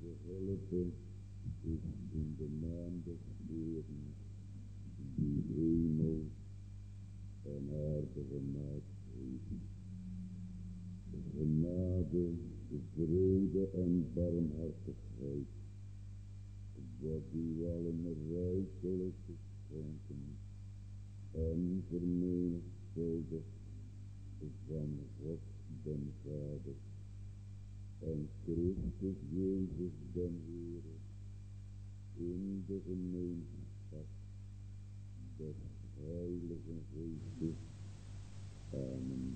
hulp is in de naam des Heeren, die hemel en aarde gemaakt heeft. Genade, vrede en barmhartigheid wordt u allen rijkelijk geschonken en vermenigvuldigd van God den Vader en Christus Jezus den Heere in de gemeenschap des Heiligen Geestes. Amen.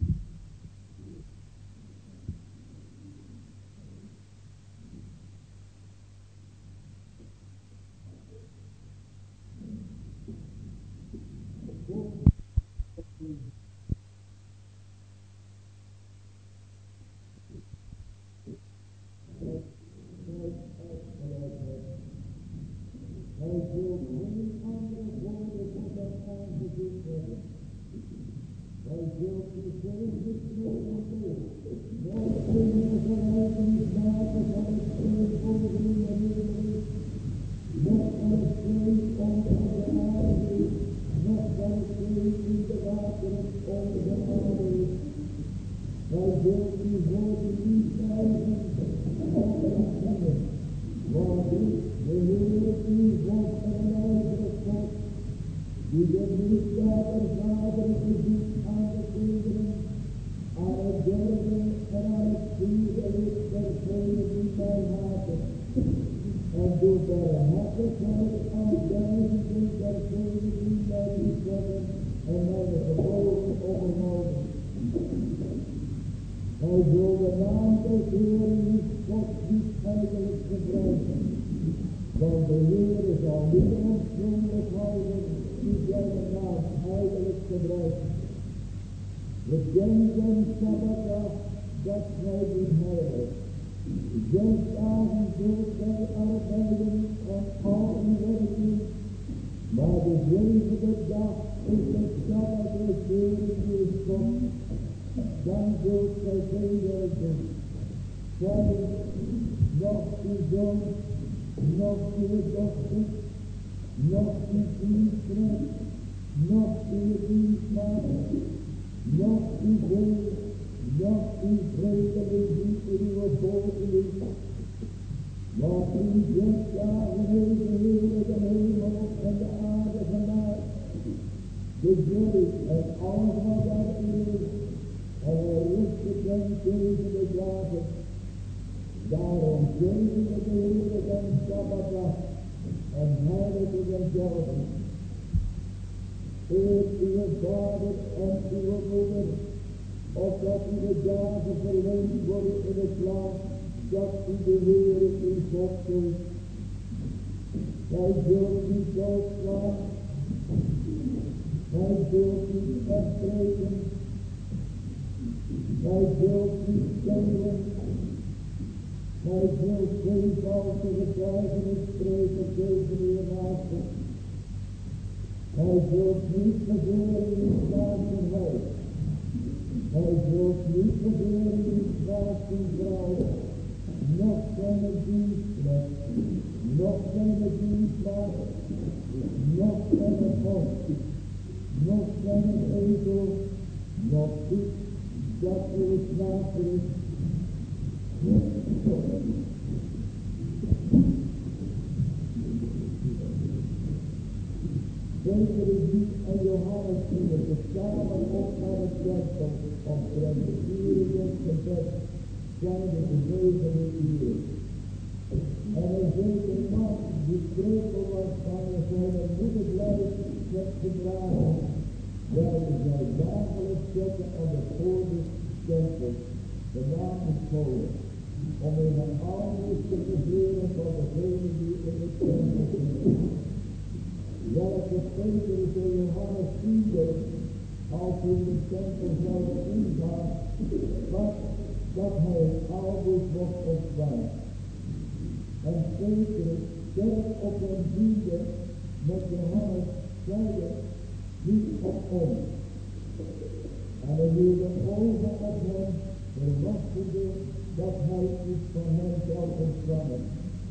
En hij hield de ogen op hem, verwachtende dat hij iets van hem zou ontvangen.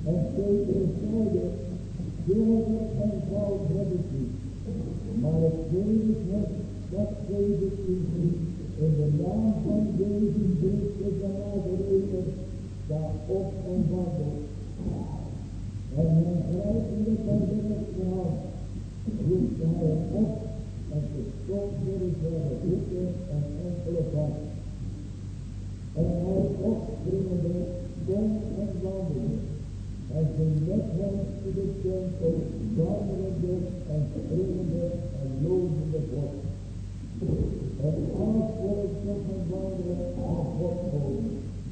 En Petrus zeide, zilver en goud heb ik niet, maar het levend heb, dat geef ik u niet. In de naam van Jezus Christus de Nazarener, sta op en wandel. En hij grijpende bij de rechterhand, roept hij hem op en verstond worden zijn voeten en enkele vast. En hij opspringende, stond en wandelde. Hij ging met hem in de tempel, wandelende en springende en lozende God. En alles volk zag hem wandelen en God houden.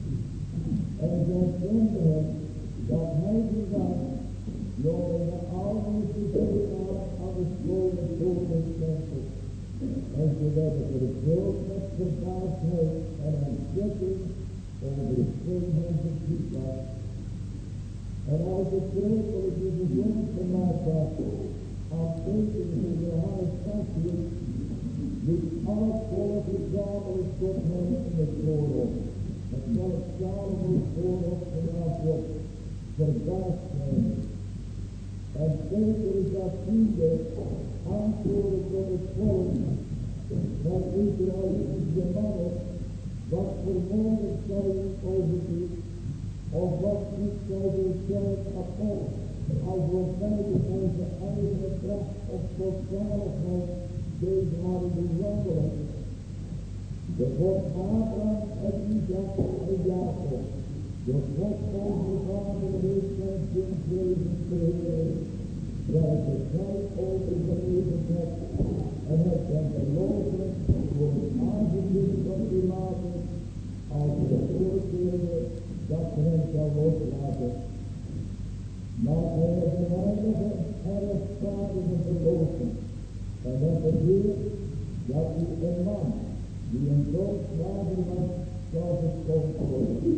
En zij kenden hem dat hij die was, nog in de oude gezeten had aan de schone toren tempel. En ze werden vervuld met verbaasdheid en ontzetting over hetgeen hem geschied was. En als het kreupeltje gezond gemaakt was, als Petrus in Johannes vasthield, liet al het volk gezamenlijk tot hem in het voorhof. Het welk Salomo's voorhof genaamd wordt, verbaasd zijn. En Petrus dat ziende, antwoordde tot het volk, van Israëlische mannen, wat vermoedend zij over u, of wat niet zij zichzelf apart, als wij beide onze eigen kracht of godzaligheid deze hadden doen wandelen. De God Abraham en Isaac en Jacob, de God onze vader heeft zijn zinsleven gegeven, welke zij overgeleverd hebt, en hebt hem beloven voor het aangezicht van Pilatus, als de oordeelde dat hem zou loslaten. Maar hij heeft de heilige en rechtvaardige beloven, en het beweert dat hij een man, die een doodsvader was, zou geschoten worden.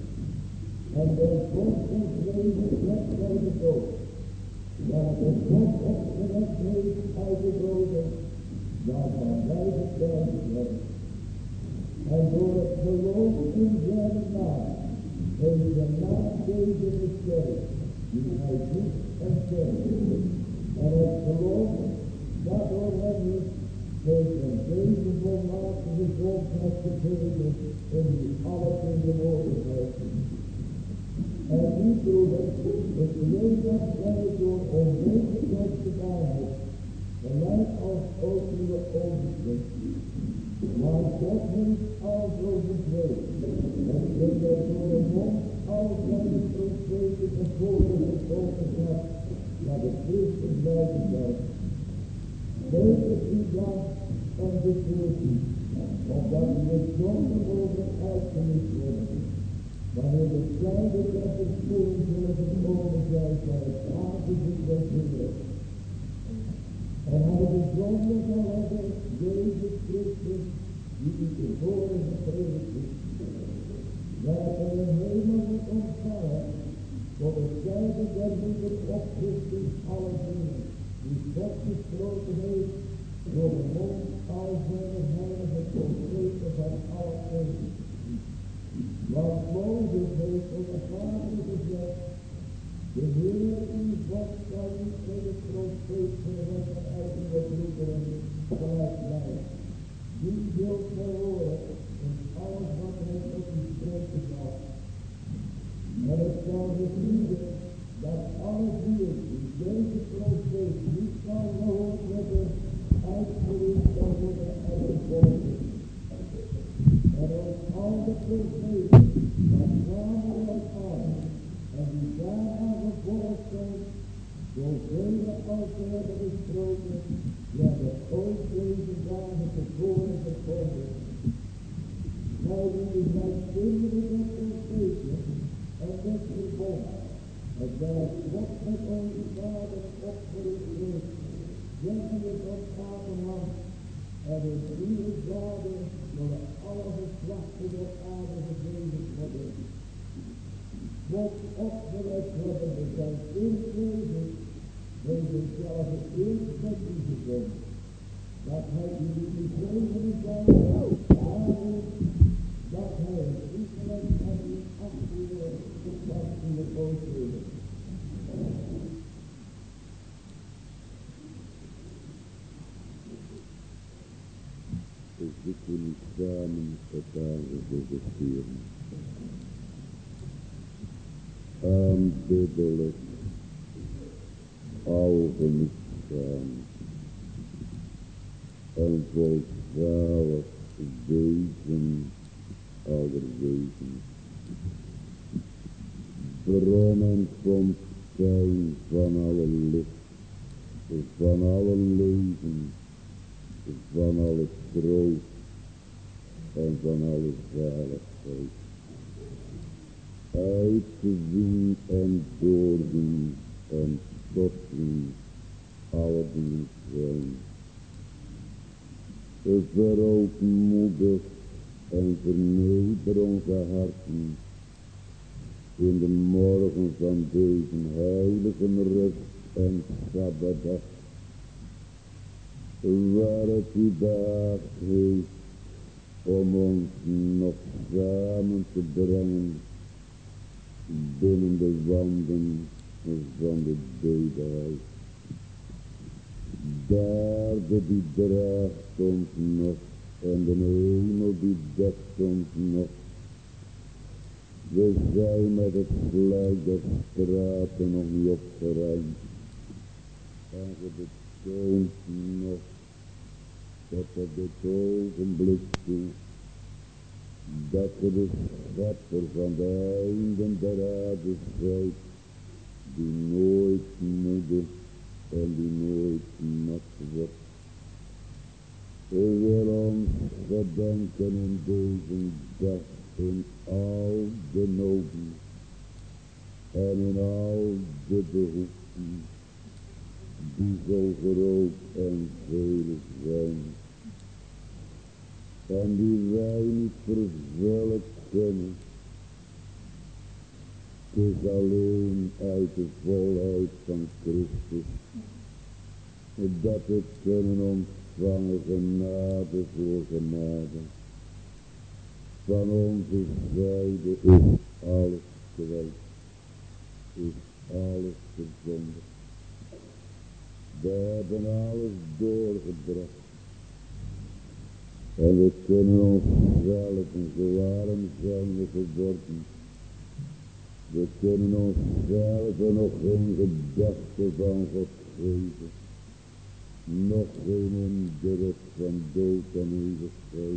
En door God ons leven slecht bij de dood, dat de God opgewekt heeft uit de doden, waarvan wij getuigd hebben. En door het geloof in zijn naam, heeft de naam deze gesteld, die hij ziet en kent. En het geloof dat door hem is, heeft hem deze volmaakte gezondheid gegeven in die alles in de woordenheid. En die broeder, ik weet dat zij door onwetendheid gedaan heeft, gelijk als ook uw overvloed. Maar God heeft al zo bezweet, en ik heb door de mond al zijn profeten tevoren gesproken had, dat de Christus blijven zal. Zeker u dan en bekeert u, omdat u het zonder over uitgelicht worden. Wanneer de tijden der verzoening zullen gekomen zijn van het aangezicht des Heeren. En hij de zonde zal hebben, Jezus Christus, die u tevoren gepredikt is. Welke de hemel moet ontvangen, tot het tijden der moeder oprichting alle dingen, die God gesproken heeft, door de mond al zijn heilige profeten van alle eeuwen. Want Mozes heeft tot de Vader gezegd, de Heer uw God zal u in de profeet verwekken uit uw broederen, gelijk mij. Die zult verhoren in alles wat hij tot u spreken zal. En het zal geschieden dat alle dieren die deze profeet niet zal gehoord hebben, uitgeroeid zal worden uit de volken. En als al de profeten van Samuel aan, en die daaraan gevolgd zijn, zoveel als ze hebben gesproken, hebben ook deze dagen tevoren gekomen. Zij die zijn kinderen met profeten en met verbond, en daar God met onze vader opgericht heeft, zeggen we van Abraham, en in uw daden zullen alle geslachten der aarde gezegend worden. God opgewekt hebben we zijn inleven, heeft hij zelf eerst met u gezonden, dat hij u gegeven zou daarom dat hij het Israël en u afstuurde tot in de oostheden. samen het aangezicht vieren. Aanbiddelijk, algenietzaam en volzalig wezen aller wezens. Bron en fontein van alle licht, van alle leven, van alle troost en van alle zaligheid. Uitgezien en doorzien en tot wie alle dingen zijn. Verootmoedig en verneder onze harten in de morgen van deze heilige rust en sabbatdag, waar het u behaagd heeft om ons nog samen te brengen binnen de wanden van de deugdheid. Daar die draagt ons nog en de hemel die dekt ons nog. We zijn met het slijk der straten nog niet opgeruimd. En ge betoont nog tot op dit ogenblik toe dat ge de schepper van de einden der aarde zijt, die nooit moede en die nooit mat wordt. We willen ons gedenken in deze dag in al de noden en in al de behoeften die zo groot en vele zijn en die wij niet vervullen kunnen. Het is alleen uit de volheid van Christus dat we kunnen ontvangen genade voor genade. Van onze zijde is alles kwijt, is alles gezondigd. We hebben alles doorgebracht. En we kunnen onszelf, en zo arm zijn we geworden. We kunnen onszelf nog geen gedachte van God geven. Nog geen indruk van dood en eeuwigheid.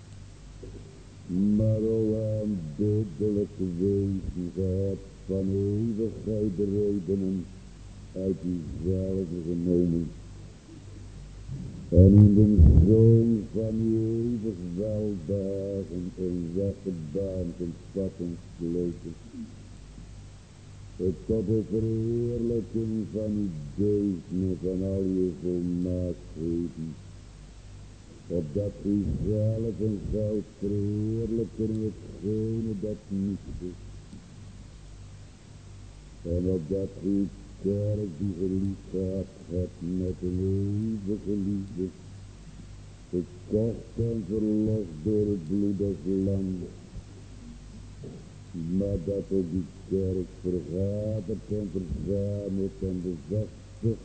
Maar o aanbiddelijk wezen, ge hebt van eeuwigheid de redenen uit uzelf genomen. En in de zoon van uw eeuwig weldagen een weg gebaand en pad ontsloten. Tot de verheerlijking van uw deugden van al uw volmaaktheden. Opdat u zelf en zou verheerlijken in hetgene dat niet is. En opdat uw kerk die geliefd gehad hebt met een eeuwige liefde, gekocht en verlost door het bloed des lams, maar dat ook die kerk vergaderd en verzameld en bevestigd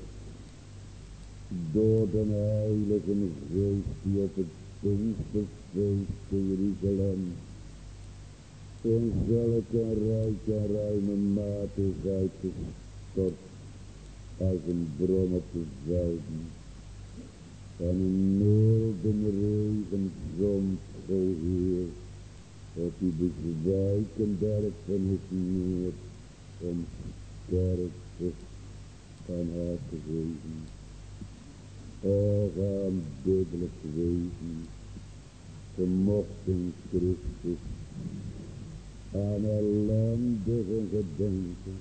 door de heilige geest die op het Pinksterfeest te Jeruzalem in zulke rijk en ruime mate is uitgestort als een bron op de velden en een milde regen zond, o Heer, op die bezwijken derfenis neer om sterkte en haar te geven. O aanbiddelijk wezen, gemocht in Christus, aan ellendige gedenken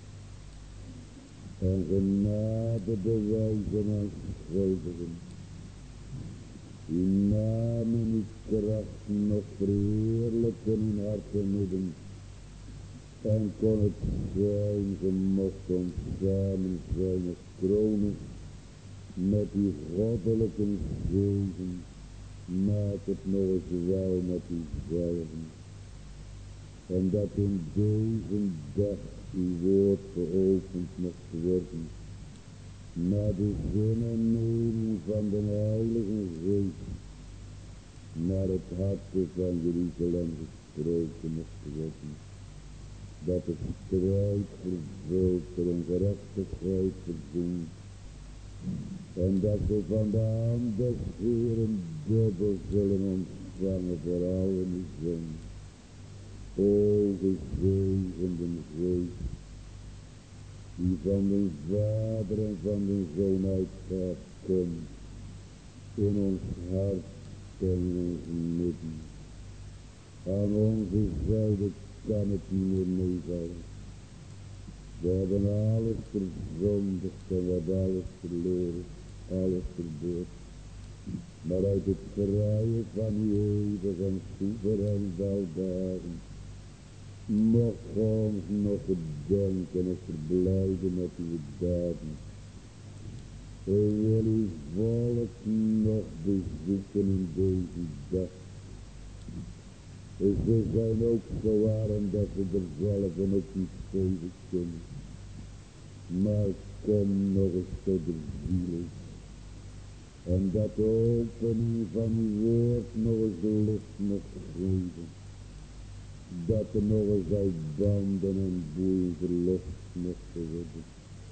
en genade bewijzen aan schuldigen. Die namen uw kracht nog verheerlijken in hart en midden. En kon het zijn, gemocht ons samen zijn als kronen met uw goddelijke zegen. Maak het nog eens wel met uzelven. En dat in deze dag uw woord geopend mocht worden. Naar de zin en mening van de Heilige Geest. naar het harte van Jeruzalem gesproken mocht worden. Dat de strijd vervult, de ongerechtigheid verzoend. En dat we van de hand des Heeren dubbel zullen ontvangen voor al hun zon. O gezegende geest, die van de Vader en van de Zoon uitgaat, komt in ons hart en in ons midden. Aan onze zijde kan het niet meer meevallen. We hebben alles verzondigd en we hebben alles verloren, alles verbeurd. Maar uit het vrije van uw eeuwig en soeverein weldaden mocht ons nog gedenken of verblijden met uw daden. We willen uw volk nog bezoeken in deze dag. Ze zijn ook zo arm dat ze er zelf ook niet geven kunnen. Maar kom nog eens tot de zielen. En dat de opening van uw woord nog eens licht mocht geven. Dat er nog eens uit banden en boeien verlost mocht worden.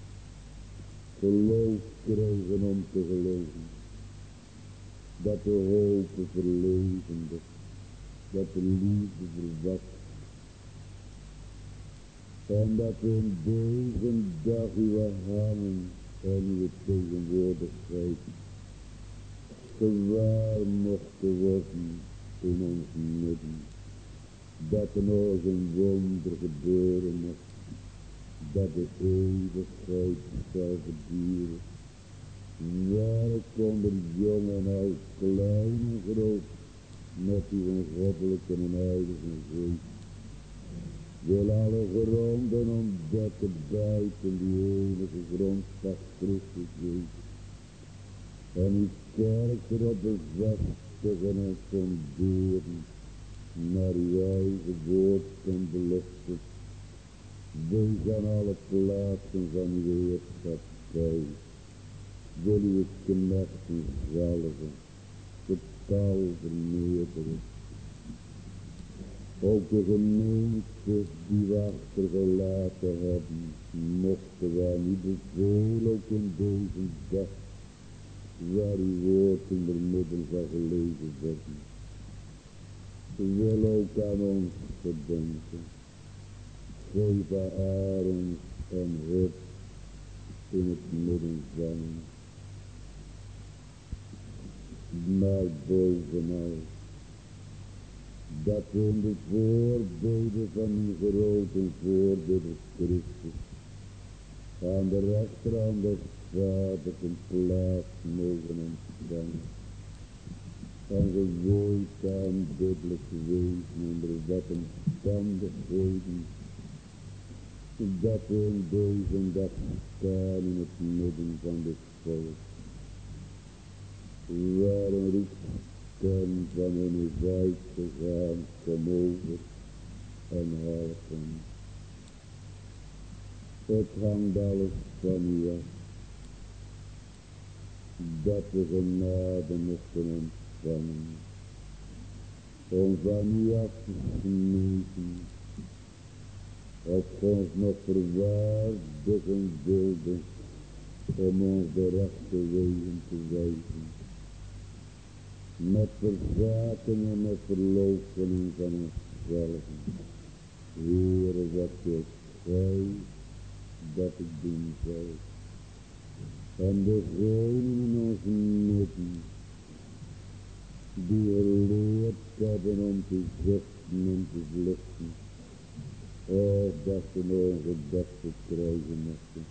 Geloof krijgen om te geloven. Dat de hoop verlevendigt. Dat de liefde verwacht. En dat we in deze dag uw handen en uw tegenwoordigheid gewaar mochten worden in ons midden. Dat er nog eens een wonder gebeuren mocht. Dat de eeuwigheid zou verduren. Werk onder jong en oud, klein en groot, met uw ongoddelijke en heilige geest. Wil alle gronden ontdekken buiten die enige grondslag Christus Jezus. En uw kerk erop bevestigen en funderen naar uw eigen woord en beloftes. Wees aan alle plaatsen van uw heerschappij. Wil uw knechten zalven, getal vermeerderen. Ook de gemeente die we achtergelaten hebben, mochten wij niet bevelen, ook in deze dag, waar uw woord in de midden zal gelezen worden. Wil ook aan ons gedenken. Geef arend en hut in het midden zijn. Maar bovenal, dat we in de voorbeden van uw grote voorbidder Christus aan de rechterhand des Vaders een plaats mogen ontvangen. En gewooid aan biddelijk wezen onder wat omstandigheden, dat we in deze dag staan in het midden van dit volk. Waar een roepstem van hen is uitgegaan, kom over en help hen. Het hangt alles van u af, dat we genade mochten ontvangen, om van u af te smeten, of ons nog verwaardigen wilde, om ons de rechte wegen te wijzen. Met verzaking en met verloochening van onszelf. Heere, wat wilt gij dat ik doen zal? En degenen in ons midden, die geleerd hebben om te zuchten en te vluchten, of dat ze nog een gebed verkrijgen mochten.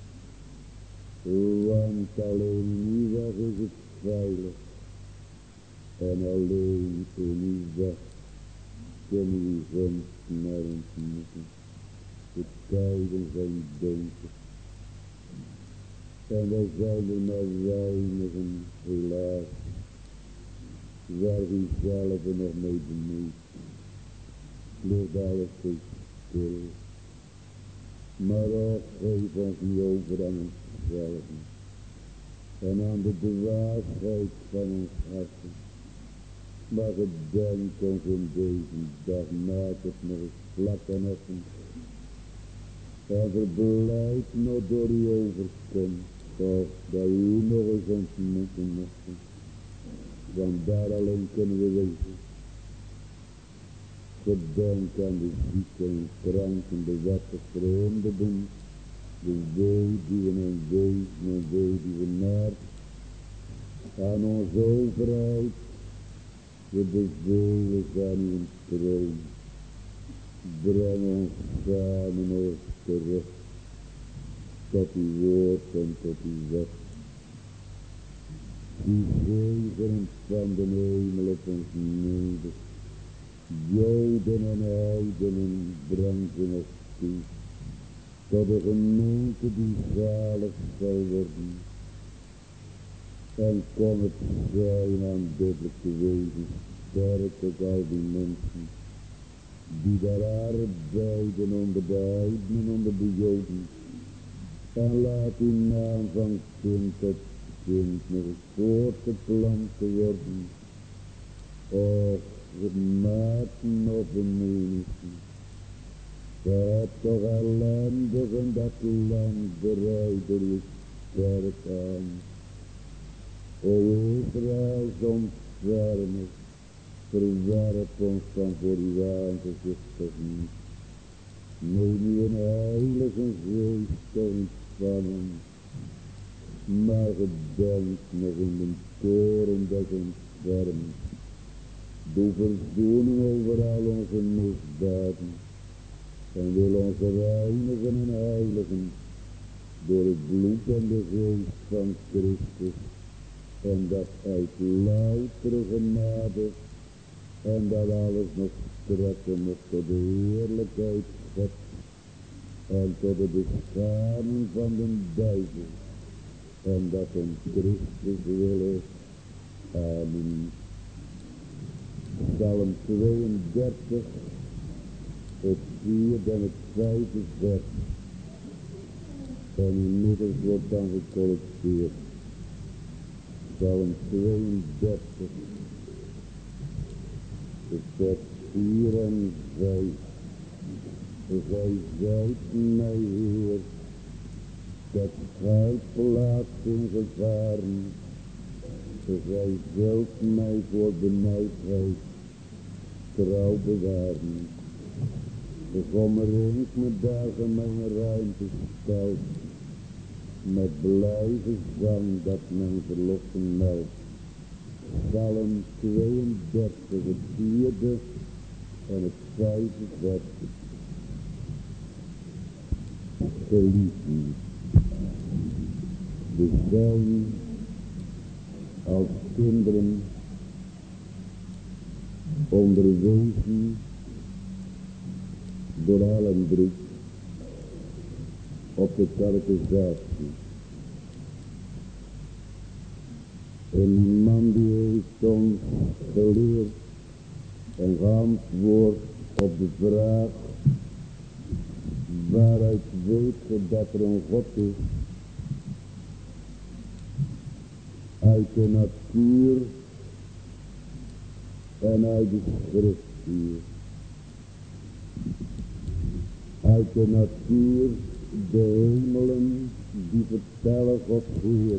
Want alleen in uw weg is het veilig. En alleen in uw weg kunnen uw gunst naar ons moeten. De tijden zijn donker. En wij zijn er maar weinigen, helaas, waar u zelf nog mee bemoeit. Ligt alles zo stil. Maar ook geef ons niet over aan onszelf. En aan de dwaasheid van ons harten. Maar gedenk ons in deze dag, maak het nog eens vlak en effen. En verblijd nog door uw overkomst, toch dat u nog eens ontmoeten mochten. Want daar alleen kunnen we wezen. Gedenk aan de zieken en kranken, de wettig vreemden, de weduwen en wezen en weduwenaars. Aan onze overheid, we bevelen aan uw troon. Breng ons samen ons terug tot uw woord en tot uw wet. Die zegen van de hemel op ons neder. Joden en heidenen breng ze ons toe, tot de gemeente die zalig zal worden. En kon het zijn aanbiddelijk te wezen, sterk ook al die mensen, die daar arbeiden onder de heidenen, onder de Joden. En laat uw naam van kind tot kind nog eens voortgeplant te worden. Och, gematen op een menigte. Je hebt toch ellendig in dat land bereidelijk sterk aan. O Israëls ontfermers, verwerp ons dan voor uw aangezicht toch niet. Neem u een heilige geest ontvangen, maar gedenk nog in de toren des ontfermers. Doe verzoening over al onze misdaden en wil ons reinigen en heiligen door het bloed en de geest van Christus. En dat uit loutere genade en dat alles nog strekken mocht tot de heerlijkheid God en tot de beschaming van de duivel en dat om Christus willen. Amen. Psalm 32, het 4 en het 5 vers. En inmiddels wordt dan gecollecteerd. Psalm 32, het vers 4 en 5. Gij zijt mij, Heer, dat gij plaatst in gevaren. Gij zult mij voor benijdheid trouw bewaren. Omringt me dagen mijn ruimte stelt, met blij gezang dat mijn verlossing meldt. Psalm 32, het 4e en het 5e vers. Geliefden, we zijn als kinderen onderwezen door hel en droef op de catechisatie. En die man die heeft ons geleerd en geantwoord op de vraag: waaruit weet je dat er een God is? Uit de natuur en uit de schriftuur. Uit de natuur, de hemelen die vertellen Gods Heer.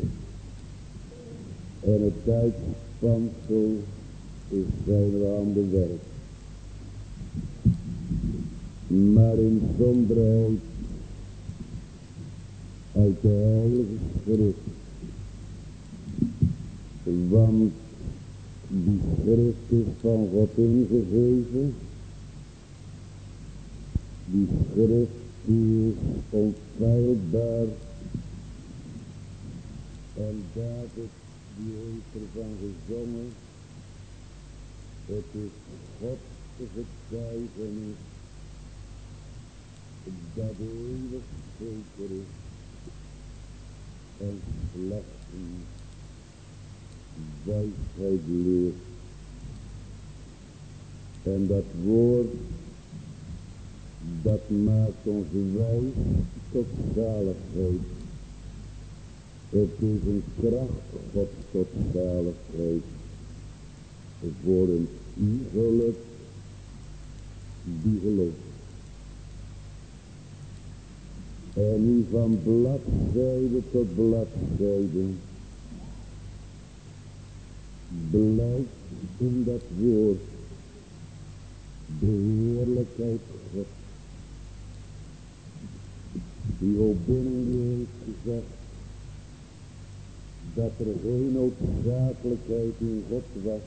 En het tijdspansel is zijn handen werk. Maar in zonderheid uit de heilige schrift. Want die schrift is van God ingegeven. Die schrift die is onfeilbaar. En David die heeft ervan gezongen. Het is Gods getuigenis dat eeuwig zeker is. En slechten wijsheid leert. En dat woord, dat maakt ons wijs tot zaligheid. Het is een kracht Gods tot zaligheid. voor een iegelijk die gelooft. En nu van bladzijde tot bladzijde blijft in dat woord de heerlijkheid God, die ook binnen heeft gezegd dat er geen noodzakelijkheid in God was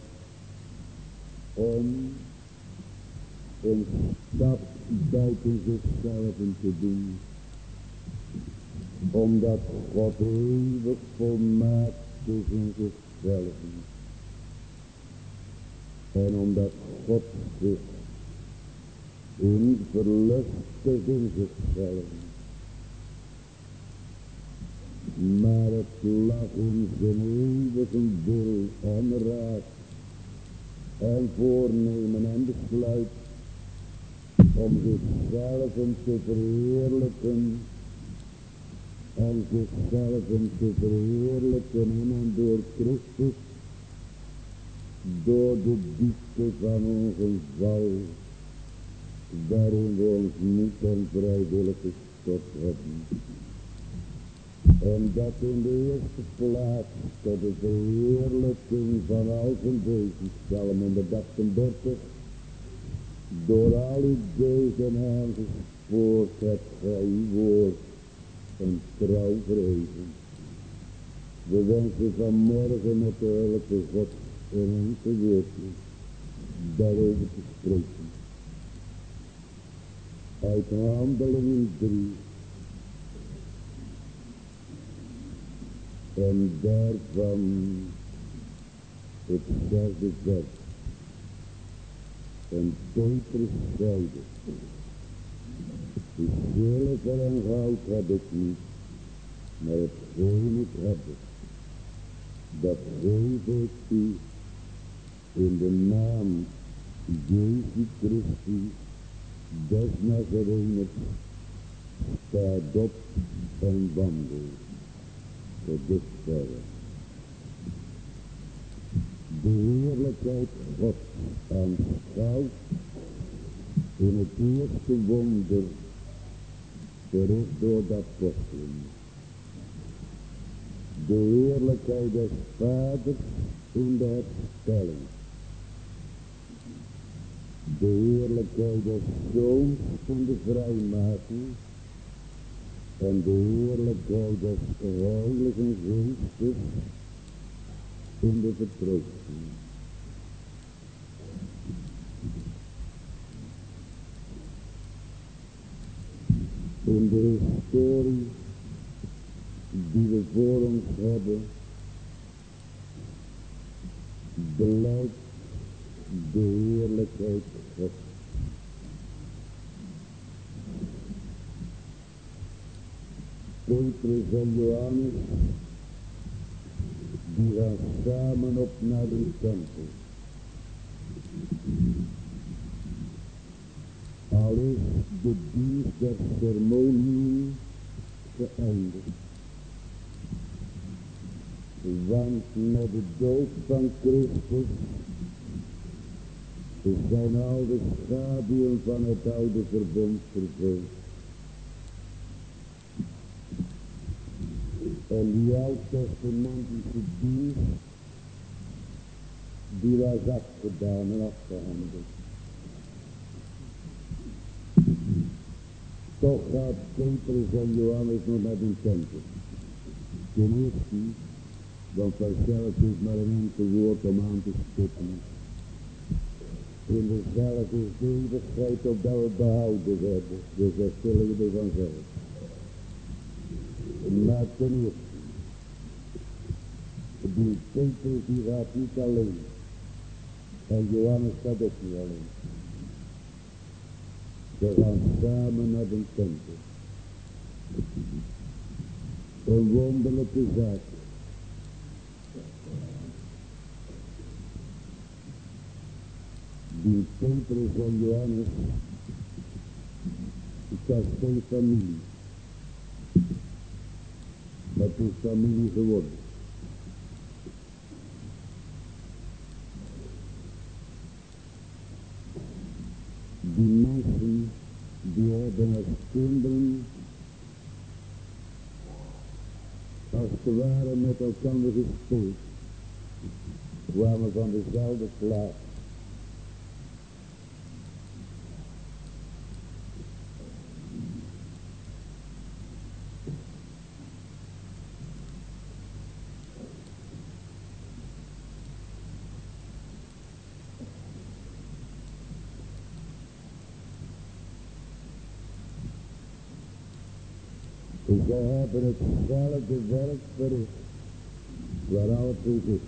om een stap buiten zichzelf te doen, omdat God eeuwig volmaakt is in zichzelf en omdat God zich in verlustig in zichzelf, maar het lag in zijn eeuwige wil en raad en voornemen en besluit om zichzelf te verheerlijken en zichzelf te verheerlijken in en door Christus, door de diepte van onze val, waarin we ons niet en vrijwillig gestort hebben. En dat in de eerste plaats tot de verheerlijking van al zijn wezen, Psalm 138, door al uw deugen aangespoord hebt gij uw woord en trouw vrezen. We wensen vanmorgen met de heilige God een enkel woordje daarover te spreken. Uit Handelingen 3 en daarvan het 6e vers. En Petrus zeide, de zilver en goud heb ik niet, maar hetgeen ik heb, dat geef ik u in de naam Jezus Christus des Nazareners, staat op en wandel. Tot dusver. De heerlijkheid God aanschouwt in het eerste wonder verricht door de apostelen. De heerlijkheid des Vaders in de herstelling. De heerlijkheid des Zoons in de vrijmaking. En de heerlijkheid des Heilige Geestes in de vertroosting. In de historie die we voor ons hebben, blijkt de heerlijkheid God. Petrus en Johannes, die gaan samen op naar de tempel. Al is de dienst der ceremonie geëindigd. Want met de dood van Christus zijn al de schaduwen van het oude verbond vervuld. En die oud-testamentische dienst, die was afgedaan en afgehandeld. Toch gaat Petrus en Johannes nog naar de tempel. Ten eerste, want vanzelf is maar een enkel woord om aan te stippen. In dezelfde eeuwigheid opdat we behouden werden, dus dat zullen we ervan zeggen. Maar ten eerste, die Petrus die gaat niet alleen. En Johannes gaat ook niet alleen. Ze gaan samen naar de tempel. Een wonderlijke zaak. Die Petrus en Johannes, het was geen familie. Maar het is familie geworden. als het ware met elkaar gespeeld, kwamen van dezelfde plaats. Zij hebben hetzelfde werk verricht, waar al het is.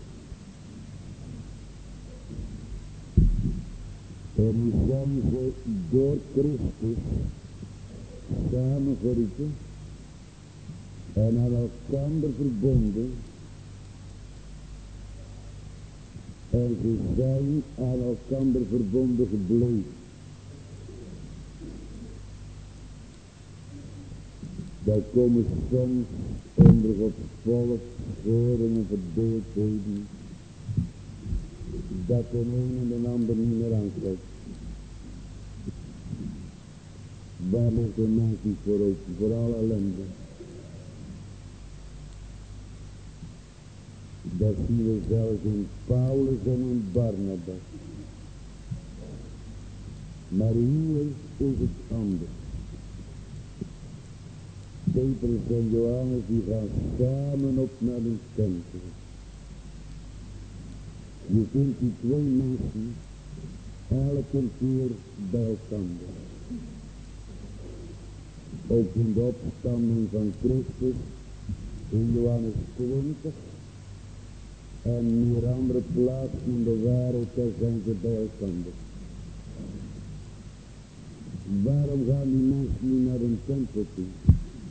En nu zijn ze door Christus samengeroepen en aan elkaar verbonden. En ze zijn aan elkaar verbonden gebleven. Daar komen soms onder Gods volk scheuren en verdeeldheden, dat de een en de ander niet meer aankijkt. Waar ligt de mens niet voor open, voor alle ellende? Dat zien we zelfs in Paulus en in Barnabas. Maar hier is het anders. Petrus en Johannes die gaan samen op naar een tempel. Je vindt die twee mensen elke keer bij elkaar. Ook in de opstanding van Christus in Johannes 20 en meer andere plaatsen in de wereld, daar zijn ze bij elkaar. Waarom gaan die mensen niet naar een tempel toe?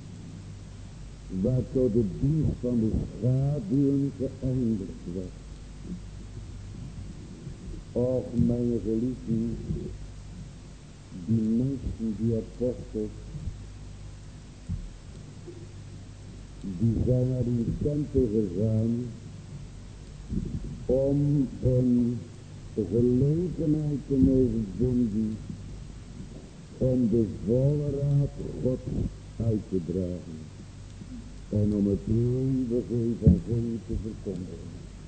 Waar tot de dienst van de schaduwen geëindigd was. Och, mijn geliefden, die mensen, die apostels, die zijn naar die tempel gegaan om een gelegenheid te mogen vinden om de volle raad Gods uit te dragen. En om het eeuwige evangelie te verkondigen.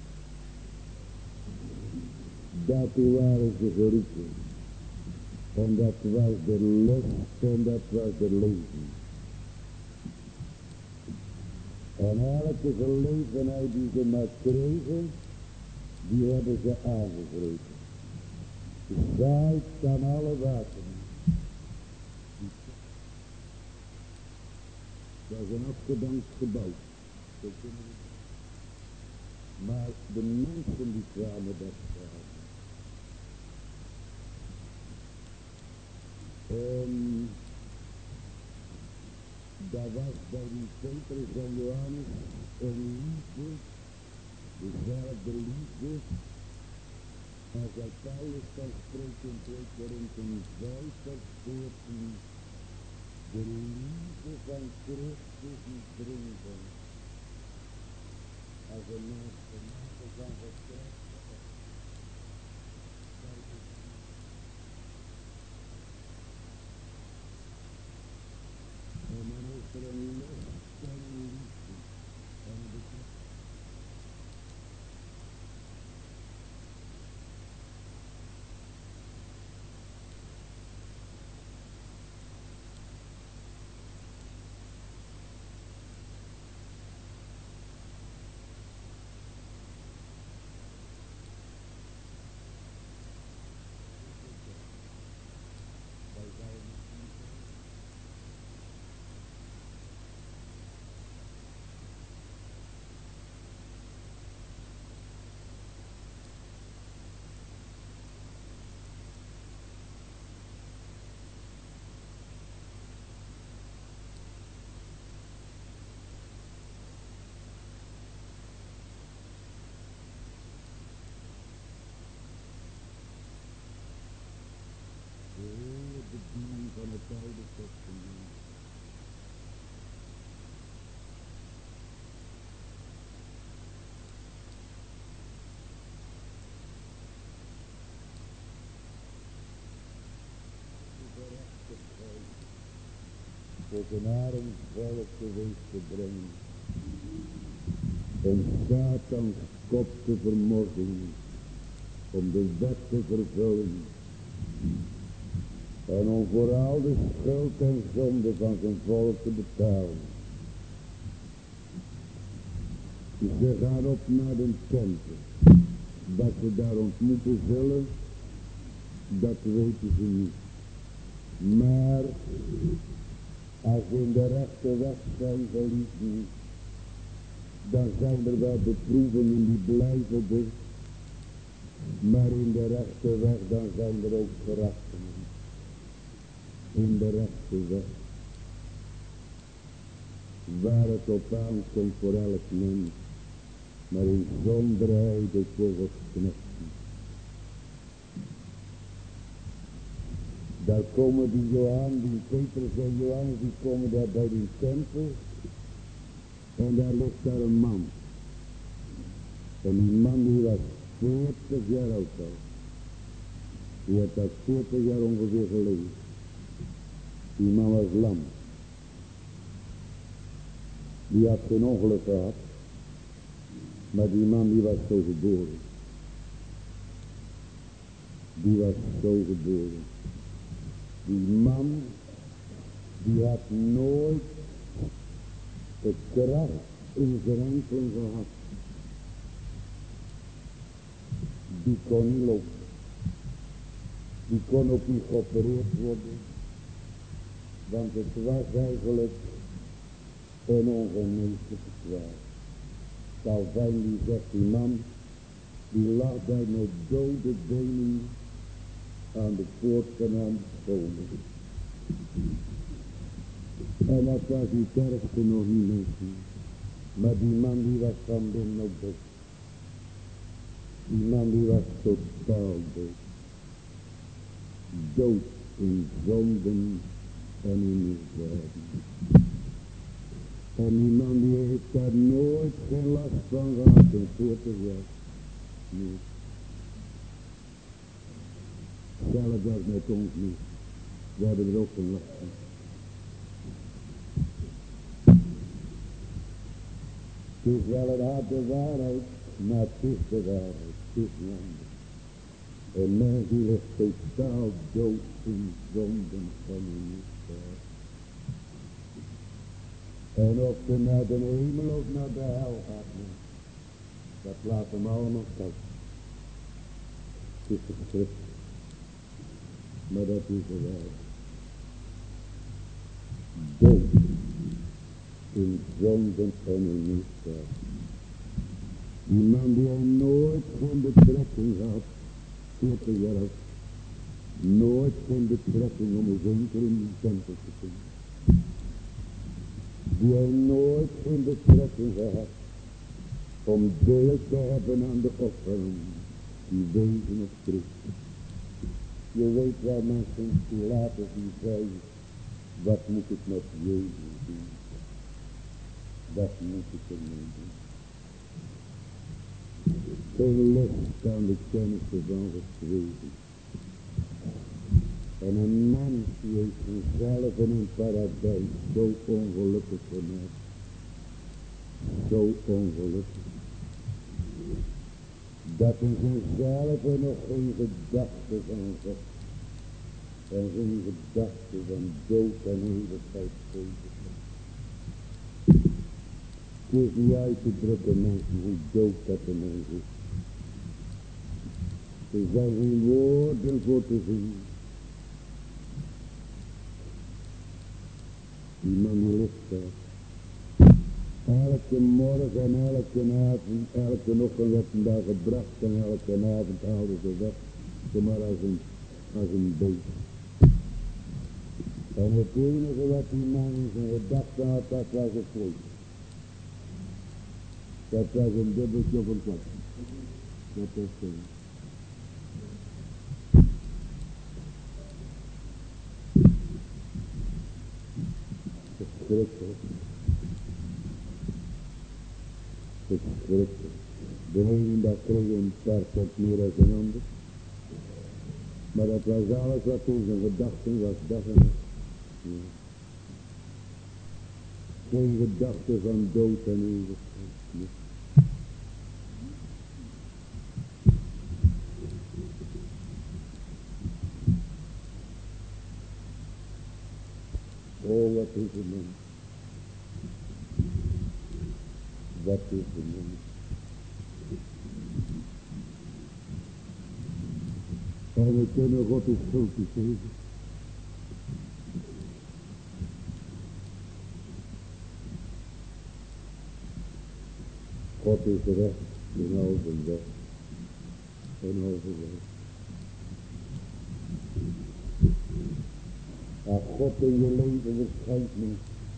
Daartoe waren ze geroepen. En dat was de lust en dat was de leven. En elke gelegenheid die ze maar kregen, die hebben ze aangegrepen. Zaait aan alle wateren. Dat is een afgedankt gebouw. Maar de mensen die kwamen dat vragen. En daar was bij die Petrus en Johannes een liefde, dezelfde liefde, als dat Paulus kan spreken in 2 Korinthe 5 vers 14. De liefde van Christus is drinken. Als een mens de liefde van God krijgt. En dan is er een lust en een liefde. En de bediening van het Oude Testament. Tot een arm volk teweeg te brengen. om Satans kop te vermorgen, om de wet te vervullen en om vooral de schuld en zonde van zijn volk te betalen. Ze gaan op naar de tempel. Dat ze daar ontmoeten zullen, dat weten ze niet. Maar als ze in de rechte weg zijn, geliefden, dan zijn er wel beproevingen die blijven er. Maar in de rechte weg, dan zijn er ook verachtingen. In de rechte weg. Waar het op aankomt voor elk mens. Maar in zonderheid ook voor Gods knechten. Daar komen die Johannes, die Petrus en Johannes, die komen daar bij die tempel. En daar ligt daar een man. En die man die was 40 jaar oud al. Die had dat 40 jaar ongeveer geleden. Die man was lam. Die had geen ongeluk gehad. Maar die man die was zo geboren. Die was zo geboren. Die man die had nooit de kracht in zijn enkelen gehad. Die kon niet lopen. Die kon ook niet geopereerd worden. Want het was eigenlijk een ongeneeslijke kwaal. Calvijn die zegt, die man die lag daar met dode benen aan de poort van aan de scholen. En dat was die sterfte nog niet mensen. Maar die man die was van binnen ook dood. Die man die was totaal dood. Dood in zonden en in misdaden. En die man die heeft daar nooit geen last van gehad in 40 jaar. Nee. Zelfs als met ons niet. We hebben er ook geen last van. Het is wel een harde waarheid, maar het is de waarheid. Het is niet anders. Een mens die ligt totaal dood in zonden van een misdaad. En of ze naar de hemel of naar de hel gaat, dat laat hem allemaal koud. Het is verschrikkelijk. Maar dat is de waarheid. Dood in zonden en in misdaad. Die man die heeft nooit geen betrekking gehad, 40 jaar oud. Nooit geen betrekking om eens één keer in die tempel te komen. Die heeft nooit geen betrekking gehad om deel te hebben aan de offeren die wezen op Christus. Je weet wel mensen, die later die zei, wat moet ik met Jezus doen? Dat moet ik ermee doen. Geen licht aan de kennis van het wezen. En een mens die heeft zichzelf in een paradijs zo ongelukkig gemaakt. Zo ongelukkig. Dat in zichzelf nog geen gedachte van God. En geen gedachte van dood en eeuwigheid gegeven. Het is niet uit te drukken mensen hoe dood dat een mens is. Er zijn geen woorden voor te zien. Die man die ligt daar. Elke morgen en elke avond, elke ochtend werd hem daar gebracht en elke avond haalden ze weg. Zomaar als een beest. En het enige wat die man in zijn gedachten had, dat was het vlees. Dat was een dubbeltje of een kwart. Dat was zo. Verschrikkelijk. Verschrikkelijk. De ene dag kreeg een paar cent meer dan een ander. Maar dat was alles wat in zijn gedachten was, dag en nacht. Ja. Geen gedachte van dood en eeuwigheid. Ja. een mens? Wat is een mens? En we kunnen God ook zo te geven. God is recht in al zijn weg. En al zijn weg. Als God in je leven verschijnt niet.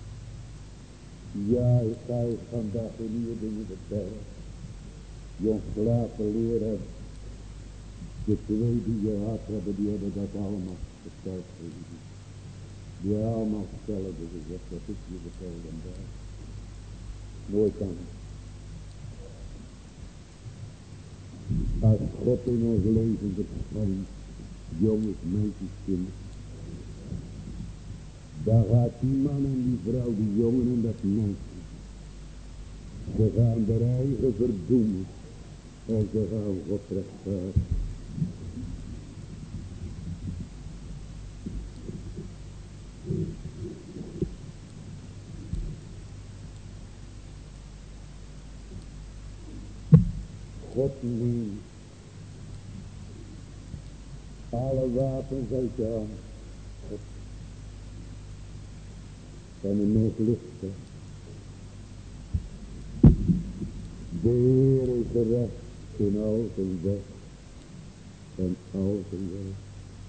Ja, ik ga je vandaag in nieuwe dingen vertellen. Je ons laten leren. De twee die je had hebben, die hebben dat allemaal verteld. Die hebben allemaal hetzelfde gezegd, wat ik je vertelde en daar. Nooit anders. Als God in ons leven verschijnt, jongens, meisjes, kinderen, dan gaat die man en die vrouw, die jongen en dat meisje, ze gaan de eigen verdoemen en ze gaan God rechtvaardigen. God neemt alle wapens uit je hand. En een mens licht. De Heer is recht in al zijn weg en al zijn werk.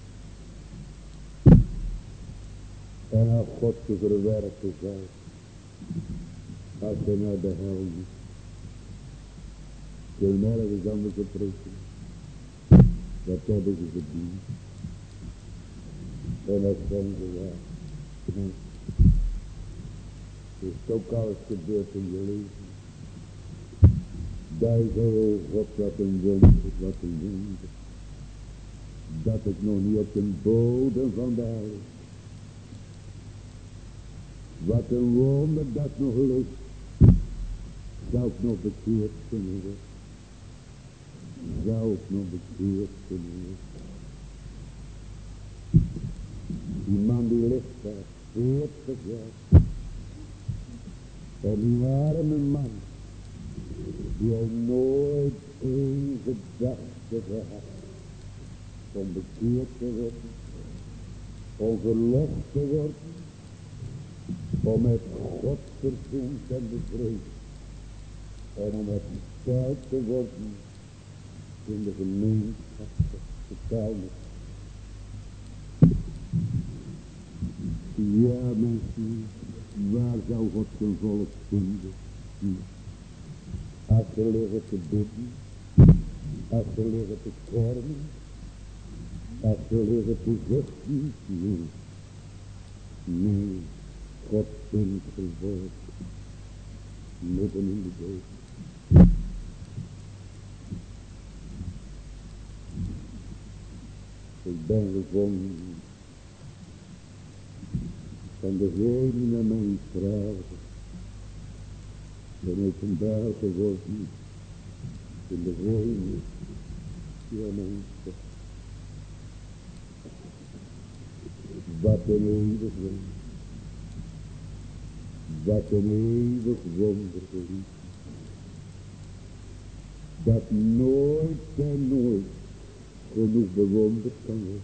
En als God te verwerpen zou, als ze naar de hel moet, kun je nergens anders op rekenen. Dat hebben ze verdiend. En dat zijn ze ja. Het is ook alles gebeurd in je leven. Duivel, God, wat een wonder, wat een wonder. Dat het nog niet op de bodem van de aarde. Wat een wonder dat nog lukt. Zou ik nog bekeerd kunnen worden? Zou ik nog bekeerd kunnen worden? Die man die ligt daar, 40 jaar. En die arme man, die heeft nooit één gedachte gehad om bekeerd te worden, om verlost te worden, om met God verzoend en bevredigd en om hersteld te worden in de gemeenschap te tuinen. Ja, mensen, waar zou God zijn volk vinden? Als ze liggen te bidden, als ze liggen te kermen, als ze liggen te zuchten, nee. Nee, God vindt zijn volk midden in de dood. Ik ben gevonden van degene naar mijn vragen. Ben openbaar geworden in degene die aan mij zegt. Wat een eeuwig wonder. Wat een eeuwig wonder geliefd. Dat nooit en nooit genoeg bewonderd kan worden.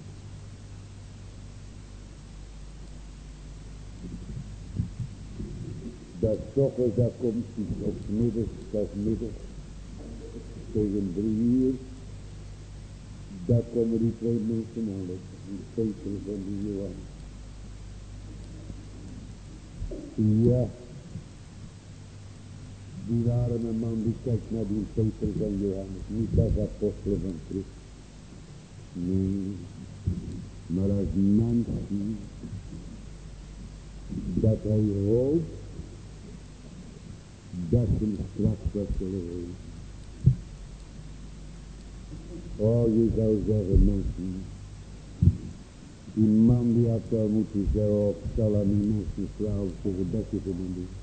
Dat ochtends, dat komt op middag, dat middag, tegen 3 uur, daar komen die twee mensen aanleggen, die Petrus en die Johannes. Ja, die arme man die kijkt naar die Petrus en Johannes, niet als apostelen van Christus. Nee, maar als mensen, dat hij hoopt, dat ze hem straks wat zullen horen. Oh, je zou zeggen, mensen, die man die had wel moeten zeggen, of zal aan die mensen vrouw zijn gebedje voor me doen.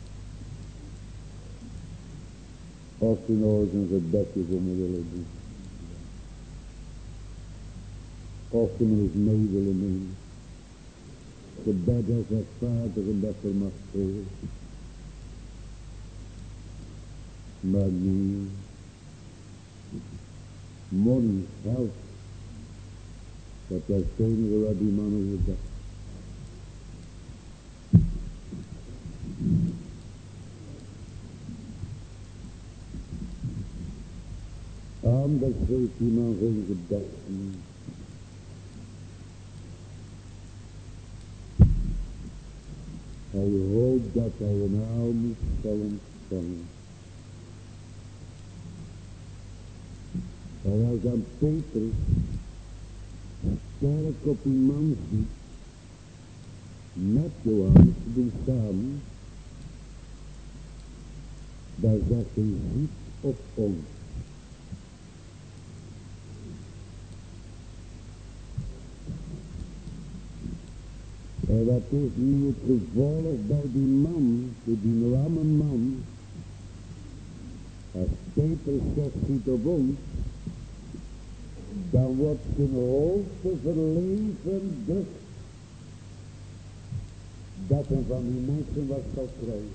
Of ze nou eens een gebedje voor me willen doen. Of ze me eens mee willen nemen. gebed als rechtvaardigen dat er mag horen. Maar nee, money, geld, dat is het enige wat die man overdacht. Anders heeft die man geen gedachten. Hij hoopt dat hij een aalmoes zal ontvangen. En als dan Petrus sterk op die man ziet, met Johannes doen samen, dan zegt hij, ziet op ons. En wat is nu het gevolg bij die man, die lamme man? Als Petrus zegt, ziet op ons, dan wordt zijn hoofd verlevendigd dat een van die mensen wat zal krijgen.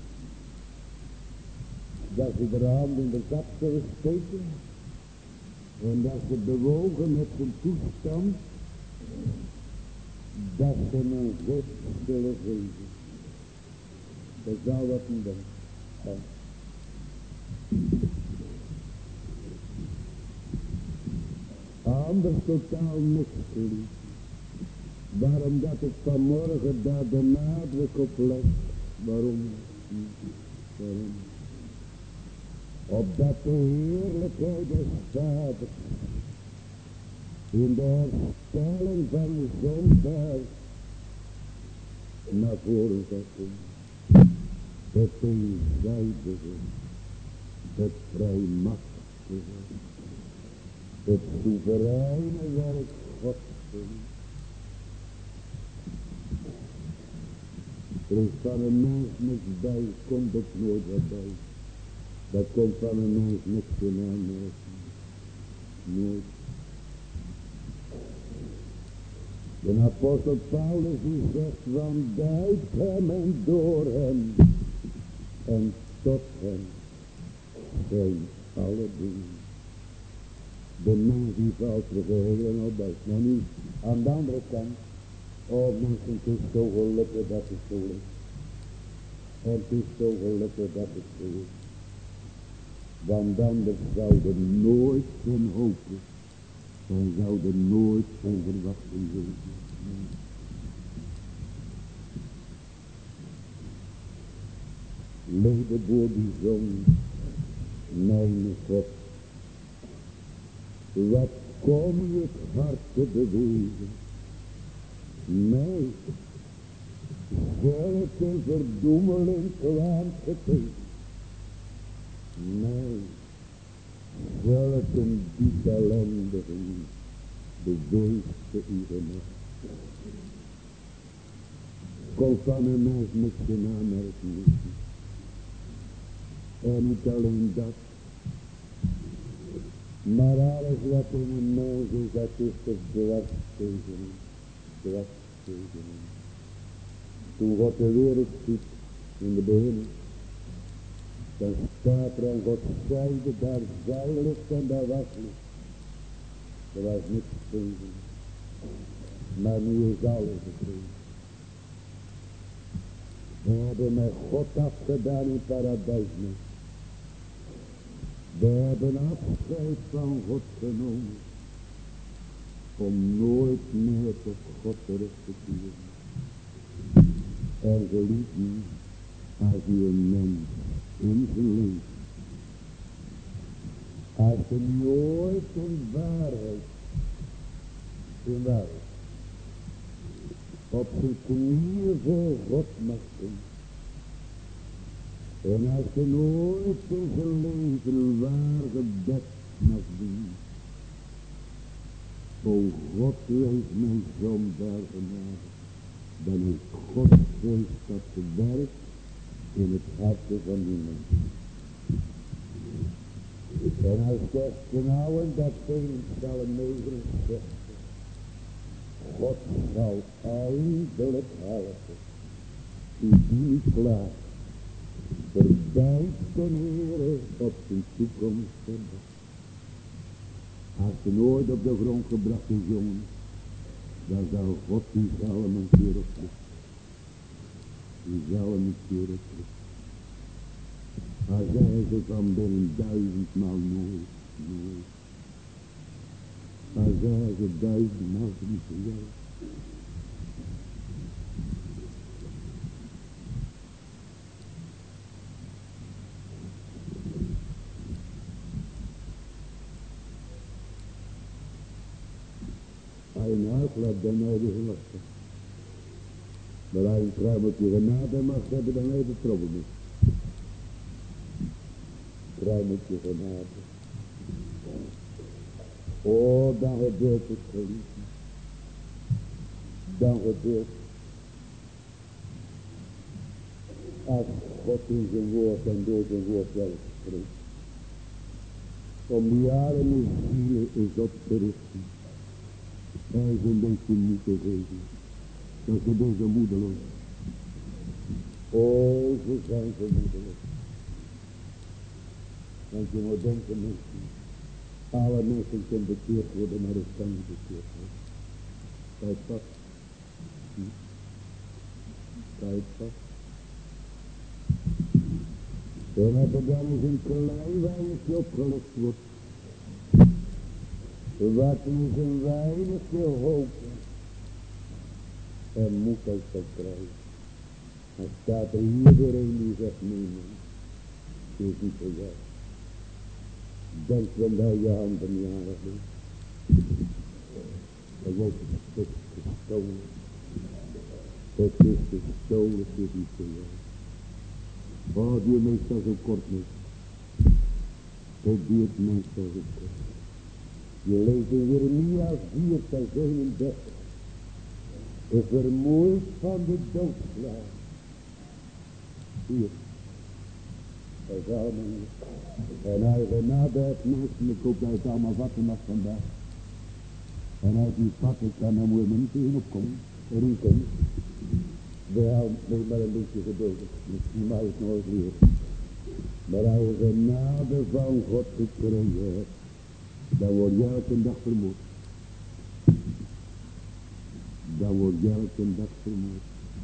Dat ze de hand in de zak zullen steken en dat ze bewogen met zijn toestand, dat ze een gift zullen geven. Dat zou wat een ding zijn. Anders totaal niks geliefd. Waarom dat ik vanmorgen daar de nadruk op leg. Waarom? Waarom? Opdat de heerlijkheid des Vaders in de herstelling van de zondaar naar voren zal komen. Het eenzijdige, het vrijmachtige, het soevereine werk Gods. Er is van een mens niks bij, komt ook nooit wat bij. Dat komt van een mens niks in aanmerking. Nooit. De apostel Paulus die zegt, want uit hem en door hem en tot hem zijn alle dingen. De mens die valt er geheel en al bij. Maar nu, aan de andere kant, oh mensen, het is zo gelukkig dat het zo is. En het is zo gelukkig dat het zo is. Want anders zouden nooit zijn hopen. En zouden nooit zijn verwachting zijn. Leven voor die zon, mijn God. Wat kom je het hart te bewegen? Mij, zulke verdoemeling kwaad gegeven. Mij, zulke diep ellendige, beweegste iedere nacht. Komt van een mens niks in aanmerking. En niet alleen dat. Maar alles wat in een mens is, dat is de dwars tegen hem. Dwars tegen hem. Toen God de wereld ziet, in de begin, dan staat er aan Gods zijde, daar zij ligt en daar was licht. Er was niks tegen. Maar nu is alles gegeven. We hebben met God afgedaan in paradijs. We hebben afscheid van God genomen. Om nooit meer tot God terug te keren. En geliefden, als u een mens in zijn leven, als je nooit in waarheid, op zijn knieën voor God mag komen. En als je nooit in zijn leven waar gebed mag doen. O God, wees mijn zondaar genade. Dan heeft Gods geest dat gewerkt in het hart van die mens. En hij zegt, nou en dat een zal een 69. God zal eindelijk helpen. U die niet klaar. Verbeid ten Heere op zijn toekomst verwacht. Als ze nooit op de grond gebracht is, jongen, dan zal God die zalm een keer op terug. Die zalm een keer op terug. Maar zeggen ze van binnen 1000-maal nooit, nooit. Maar zeggen ze 1000-maal niet voor jou. Als je een uitlaat, dan heb je gelachen. Maar als je een kruimeltje genade mag hebben, dan heb je trouble mee. Kruimeltje genade. Oh, dan gebeurt het geliefd. Dan gebeurt het. Als God in zijn woord en door zijn woord zelf spreekt. Om die arme ziel is op te richten. Hij is een beetje moed te geven. Dat ze deze moedeloos. Oh, ze zijn zo moedeloos. Want je moet denken, mensen. Alle mensen kunnen bekeerd worden, maar het kan niet bekeerd worden. Kijk vast. Kijk vast. En als er dan eens een klein weinigje opgelost wordt. Wat is een weinigje hoop. En moet hij dat krijgen. Dan staat er iedereen die zegt nee, man. Het is niet voor jou. Denk wel dat je handen niet aardig doet. Er wordt het gestolen. Het is gestolen, het is niet voor jou. Oh, die meestal zo kort niet. Het duurt meestal zo kort. Je leest in Jeremia 4 vers 31. Vermoeid van de doodslaag. Hier. Dat is allemaal hier. En hij genade heeft mensen, ik hoop dat je het allemaal vatten mag vandaag. En als je het vatten kan, dan moet je er niet tegen opkomen. Erin komen. Wel, nog maar een beetje geduldig. Misschien mag het nooit leren. Maar als je genade van God gekregen hebt, dan word je elke dag vermoord. Dan word je elke dag vermoord.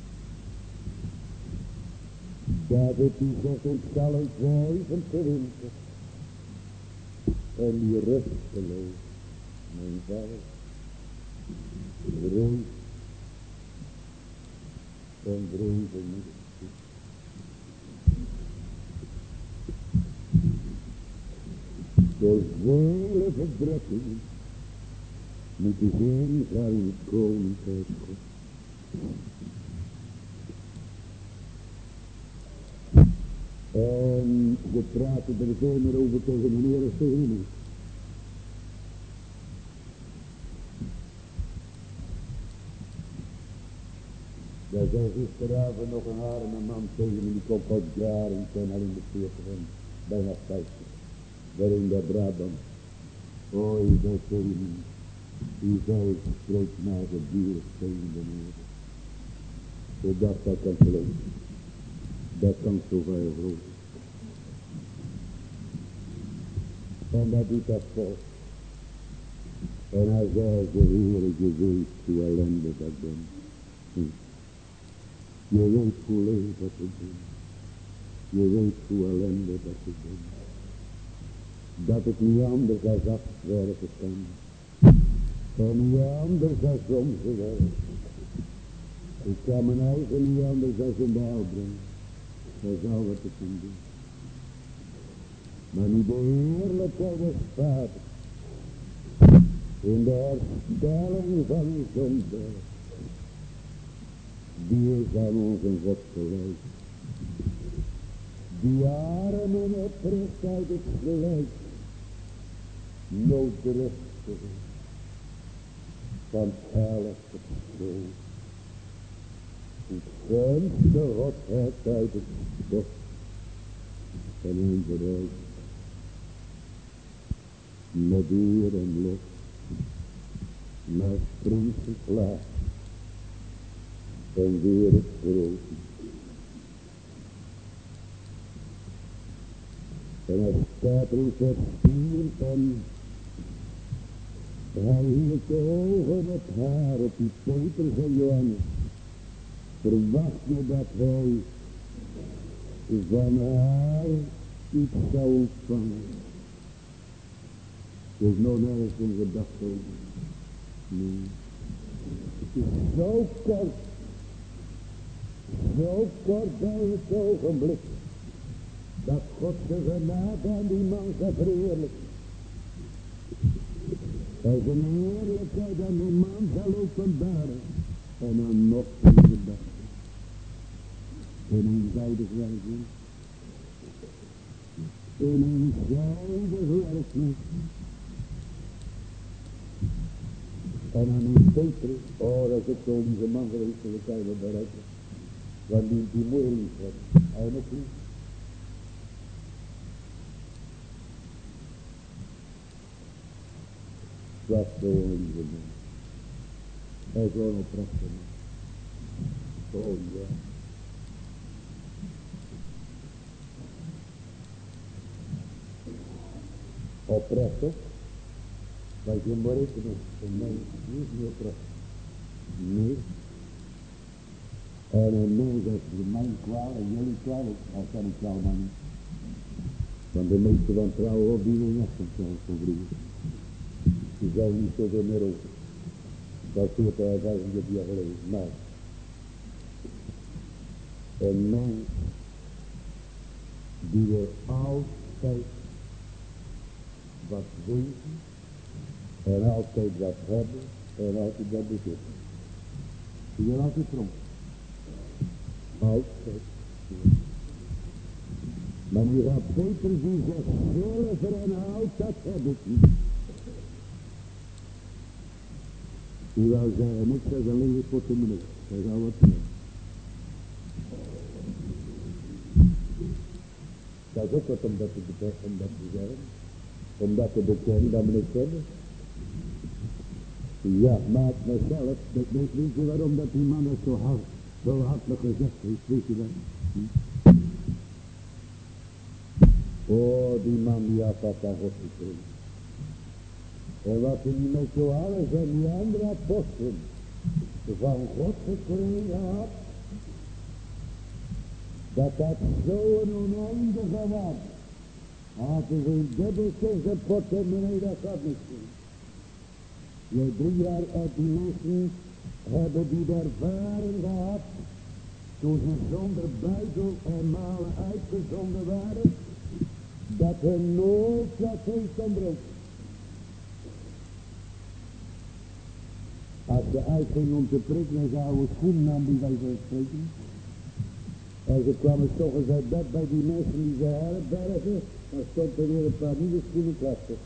David die zegt, ik zal een zwijgen te winter. En die rusteloos, mijn vader, vrees en vrezen niet. Door vele verdrukkingen moet de heen gaan in het koninkrijk God. En we praten er veel meer over tegen meneer als tegen iemand. Daar zei gisteravond nog een arme man tegen me, die komt uit jaren, en al in de 40 en bijna 50. Waarin dat Brabant. Oh, je bent zo iemand. Die zei, ik spreek naar de dieren tegen de Heer. Ik dacht, dat kan geloven. Dat kan zo ver geloven. En dat doet dat volk. En hij zei, de Heer, je weet hoe ellendig dat ben. Je weet hoe leeg dat ik ben. Je weet hoe ellendig dat ik ben. Dat ik niet anders als afwerken kan. En niet anders als omgewerkt. Ik kan mijn eigen niet anders als een baal brengen. Dat is al wat ik kan doen. Maar nu de heerlijkheid des Vaders. In de herstelling van uw zonde. Die is aan onze God gelijk. Die armen oprecht uit het gelijk. Noodrustig. Van elke persoon. Het gunste Godheid uit het stof. Van onze rijk. Met eer en lof. maar springt geklaagd. En weer het groot. En het staat in vers 4 en hij hield de ogen op haar, op die Petrus en Johannes. Verwachtte dat hij van haar iets zou ontvangen. Er is nog nergens een gedachte over. Nee. Het is zo kort bij het ogenblik, dat God zijn genade aan die man gaat verheerlijken. En zijn heerlijkheid aan die man zal openbaren. En dan nog een gedachte. Een eenvoudig werkelijk. Een eenvoudig werkelijk. En dan is Petrus, oh dat is ook zo'n lieve man geweest voor de tijd wat bereiken. Want die moeder lief had. Hij nog niet. Dat is zo'n lieve man. Hij is wel een prachtig man. Oh ja. Oprecht ook. Dat je maar rekenen. Een mens niet meer oprecht. Nee. En een mens dat voor mij kwaal en jullie kwaal ook. Dat kan ik allemaal niet. Want de meeste van trouwen op die wil echt zichzelf van vrienden. Die zijn niet zoveel meer over. Dat soort eigenlijk heb je gelezen. Maar een mens die wil altijd wat weten en altijd wat hebben en altijd wat bezitten. Die wil altijd rond. Altijd. Maar nu gaat Petrus die zegt zilver en hout, dat heb ik niet. Die wou zeggen, niks als een lege portemonnee. Dat zou wat doen. Dat is ook wat om dat te zeggen. Om dat te bekennen dat we niks hebben. Ja, maar mezelf, weet je waarom dat die man dat zo hartelijk gezegd heeft, weet je dat? Oh, die man die had dat aan God gekregen. En wat hij met Johannes en die andere apostelen van God gekregen had, dat zo'n oneindige was. Had hij geen dubbeltje zijn portemonnee, dat gaat niet zien. Je 3 jaar uit die mensen hebben die ervaren gehad, toen ze zonder buidel en malen uitgezonden waren, dat hun nooit wat heeft aan brood. Als ze uitgingen om te prikken en ze oude schoenen aan die wij zo spreken. En ze kwamen toch eens uit bed bij die mensen die ze herbergen, dan stond er weer een paar nieuwe schoenen klachten.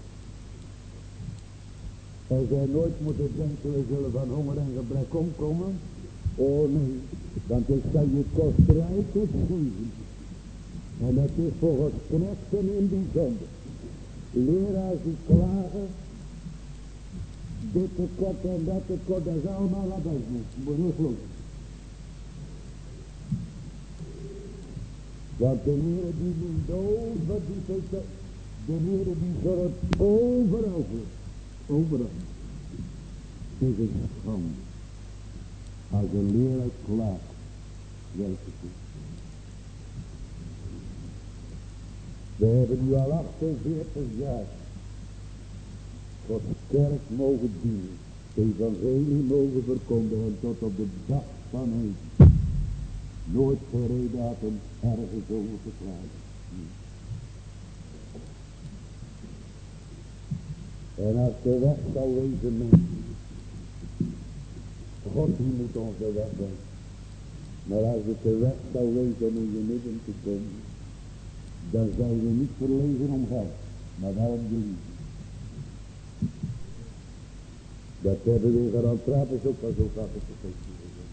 En zij nooit moeten denken, we zullen van honger en gebrek omkomen. Oh nee, want ik zal je kost rijkelijk geven. En dat is volgens knechten in die zonde. Leraars die klagen, dit tekort en dat tekort, dat is allemaal wat uitmoet. Moet niet geloven. Want de Heer die niet over die tekort, de Heer die zorgt overal voor. Overal. Het is een schande. Als een leraar klaagt, welke toe. We hebben nu al 48 jaar Gods kerk mogen dienen, de evangelie mogen verkondigen tot op de dag van heden. Nooit gereden had om ergens over te klagen. En als de weg zou wezen, mensen, God die moet ons de weg zijn. Maar als het de weg zou wezen om in je midden te komen, dan zijn we niet verlegen om geld, maar wel om de liefde. Dat hebben we weer aan trappen, ook al zo gaat het te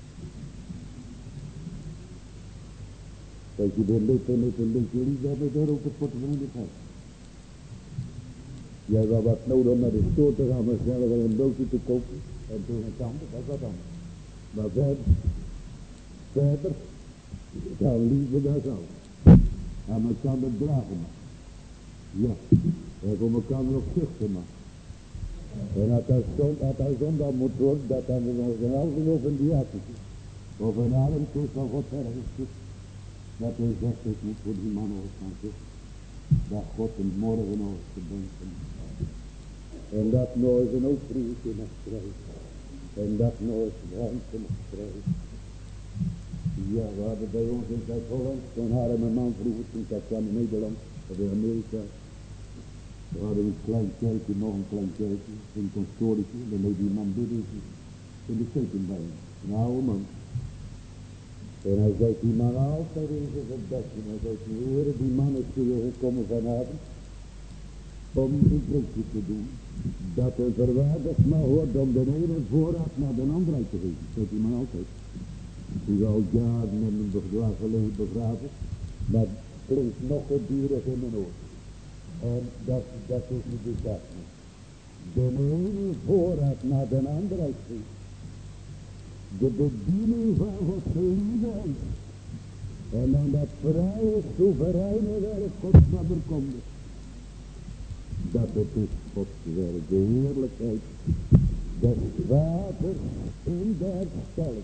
dat je de lippen met een beetje liefde hebben, daar ook het portemonnee gaat. Jij wel wat nodig om naar de stoor te gaan, maar zelf wel een broodje te kopen. En toen het andere was wat anders. Maar verder kan liefde dat alles. En men kan het dragen maken. Ja. En voor elkaar ook zuchten maken. En als hij zondag moet worden, dat dan nog een halve of een diakonie. Of een armte van God ergens is. Dat hij zegt, ik moet voor die man ook gaan zuchten. Dat God hem morgen nog gedenken. En dat nooit een oproertje mag schrijven. En dat nooit ruimte mag schrijven. Ja, we hadden bij ons in Zuid-Holland zo'n arme man vroeger, toen dat kwam in Nederland, of in Amerika. We hadden een klein kerkje, nog een klein kerkje, een constorietje, dan deed die man bidden in de keuken bij hem. Een oude man. En hij zei die man altijd in zijn gebedje. Hij zei, heren, die man is hier gekomen vanavond om een drukje te doen. Dat een verwaardigd mag worden om de ene voorraad naar de andere uit te geven. Dat zei die man altijd. Die al jaren met een geleden begraven. Maar het klinkt nog gedurig in mijn oor. En dat is niet de zaak. De ene voorraad naar de andere uit te geven. De bediening van Gods liefde. En dan dat vrije, soevereine werk Gods naderkomt. Dat het is Gods werk, de heerlijkheid des Vaders in de herstelling.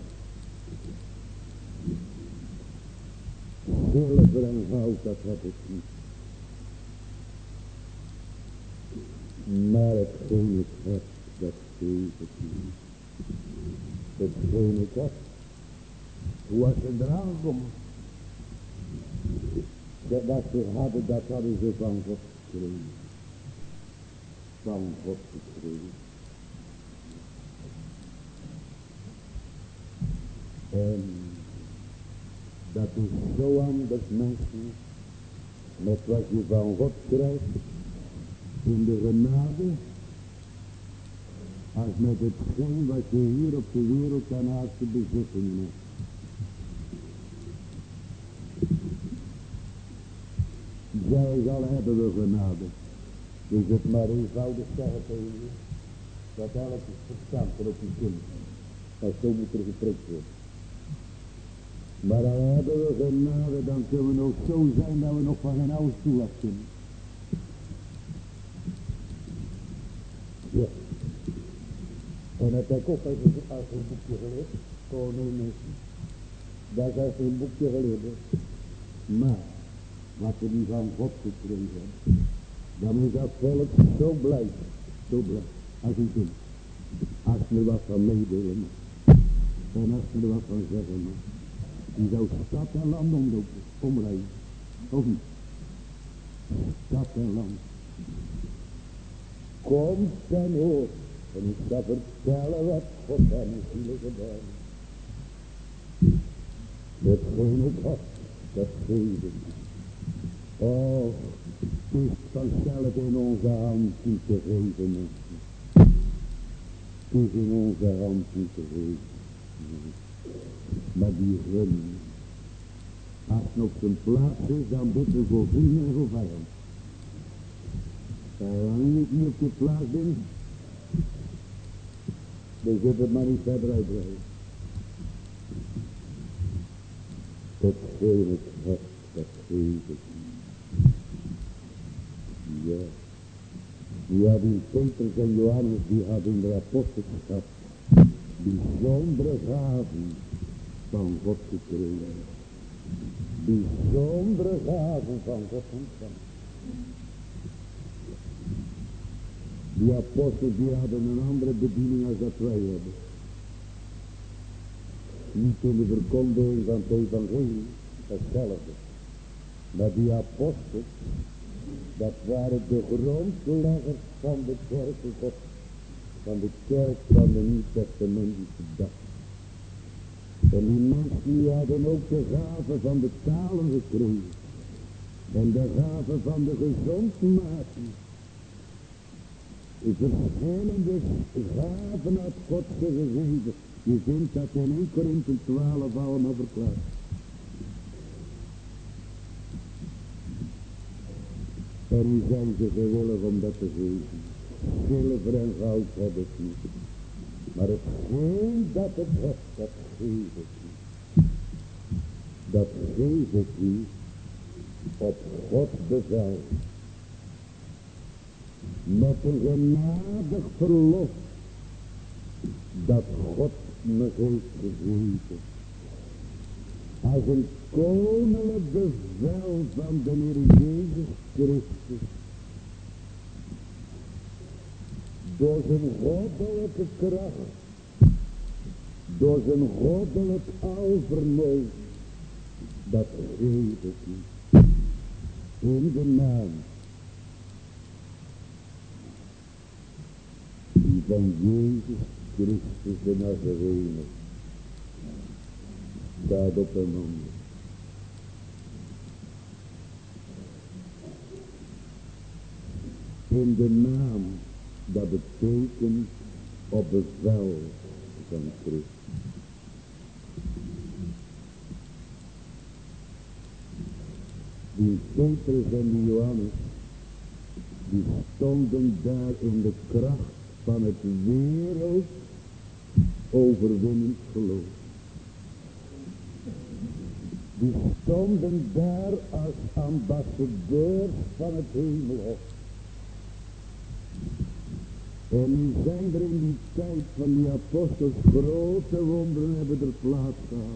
Zilver en goud, dat heb ik niet. Maar hetgeen ik heb, dat geef ik niet. Hetgeen ik heb, hoe ze eraan komen. Dat ze hadden, dat hadden ze van God gekregen. Van God gekregen. En dat is zo anders, mensen, met wat je van God krijgt in de genade, als met hetgeen wat je hier op de wereld aan aardse bezittingen hebt. Zij zal hebben we genade. Dus het maar eenvoudig zeggen tegen je, dat elke verstand er op je kind. Dat zo moet er geprikt worden. Maar dan hebben we genade, dan kunnen we ook zo zijn dat we nog van geen oude stoel af kunnen. Ja. En dat heb ik ook als een boekje geleerd. Gewoon een mensen. Dat is als een boekje geleerd. Maar, wat we nu van God gekregen hebben, dan is dat volk zo blij. Zo blij. Als een kind. Als we er wat van meedelen mag. En als we er wat van zeggen mag. Die zou stad en land omrijden. Of niet? Stad en land. Komt en hoort. En ik zal vertellen wat God aan mijn zielen gedaan. Hetgeen ik heb, dat geef ik. Oh, het is vanzelf in onze hand niet te geven, mensen. Het is in onze hand niet te geven. Maar die gun, als het op zijn plaats is, dan bidden we voor vrienden en voor vijand. Zolang ik niet op je plaats ben, dan zit het maar niet verder uitbreiden. Hetgeen ik heb, dat geef ik. Ja. Ja, die Petrus en Johannes, die hadden in de apostelschap bijzondere gaven van God gekregen. Bijzondere gaven van God ontvangen. Die apostelen die hadden een andere bediening als dat wij hebben. Niet in de verkondiging van het evangelie, hetzelfde. Maar die apostelen, dat waren de grondleggers van de kerk God. Van de kerk van de Nieuw-Testamentische dag. En die mensen die hadden ook de gave van de talen gekregen. En de gave van de gezondmaking. Verschillende gaven uit God gegeven. Je vindt dat in 1 Korinthe 12 allemaal verklaard. En nu zijn ze gewillig om dat te geven. Zilver en goud heb ik niet. Maar hetgeen dat het hebt, dat geef ik u. Dat geef ik u op God bevel. Met een genadig verlof dat God me heeft gegeven. Als een koninklijk bevel van de Heer Jezus Christus. Door zijn goddelijke kracht. Door zijn goddelijk alvermogen. Dat geef ik u. In de naam die van Jezus Christus de Nazarene. Staat op een handen. In de naam dat betekent op bevel van Christus. Die Petrus en die Johannes, die stonden daar in de kracht van het wereld overwinnend geloof. Die stonden daar als ambassadeurs van het hemelhof. En nu zijn er in die tijd van die apostels grote wonderen hebben er plaats gehad.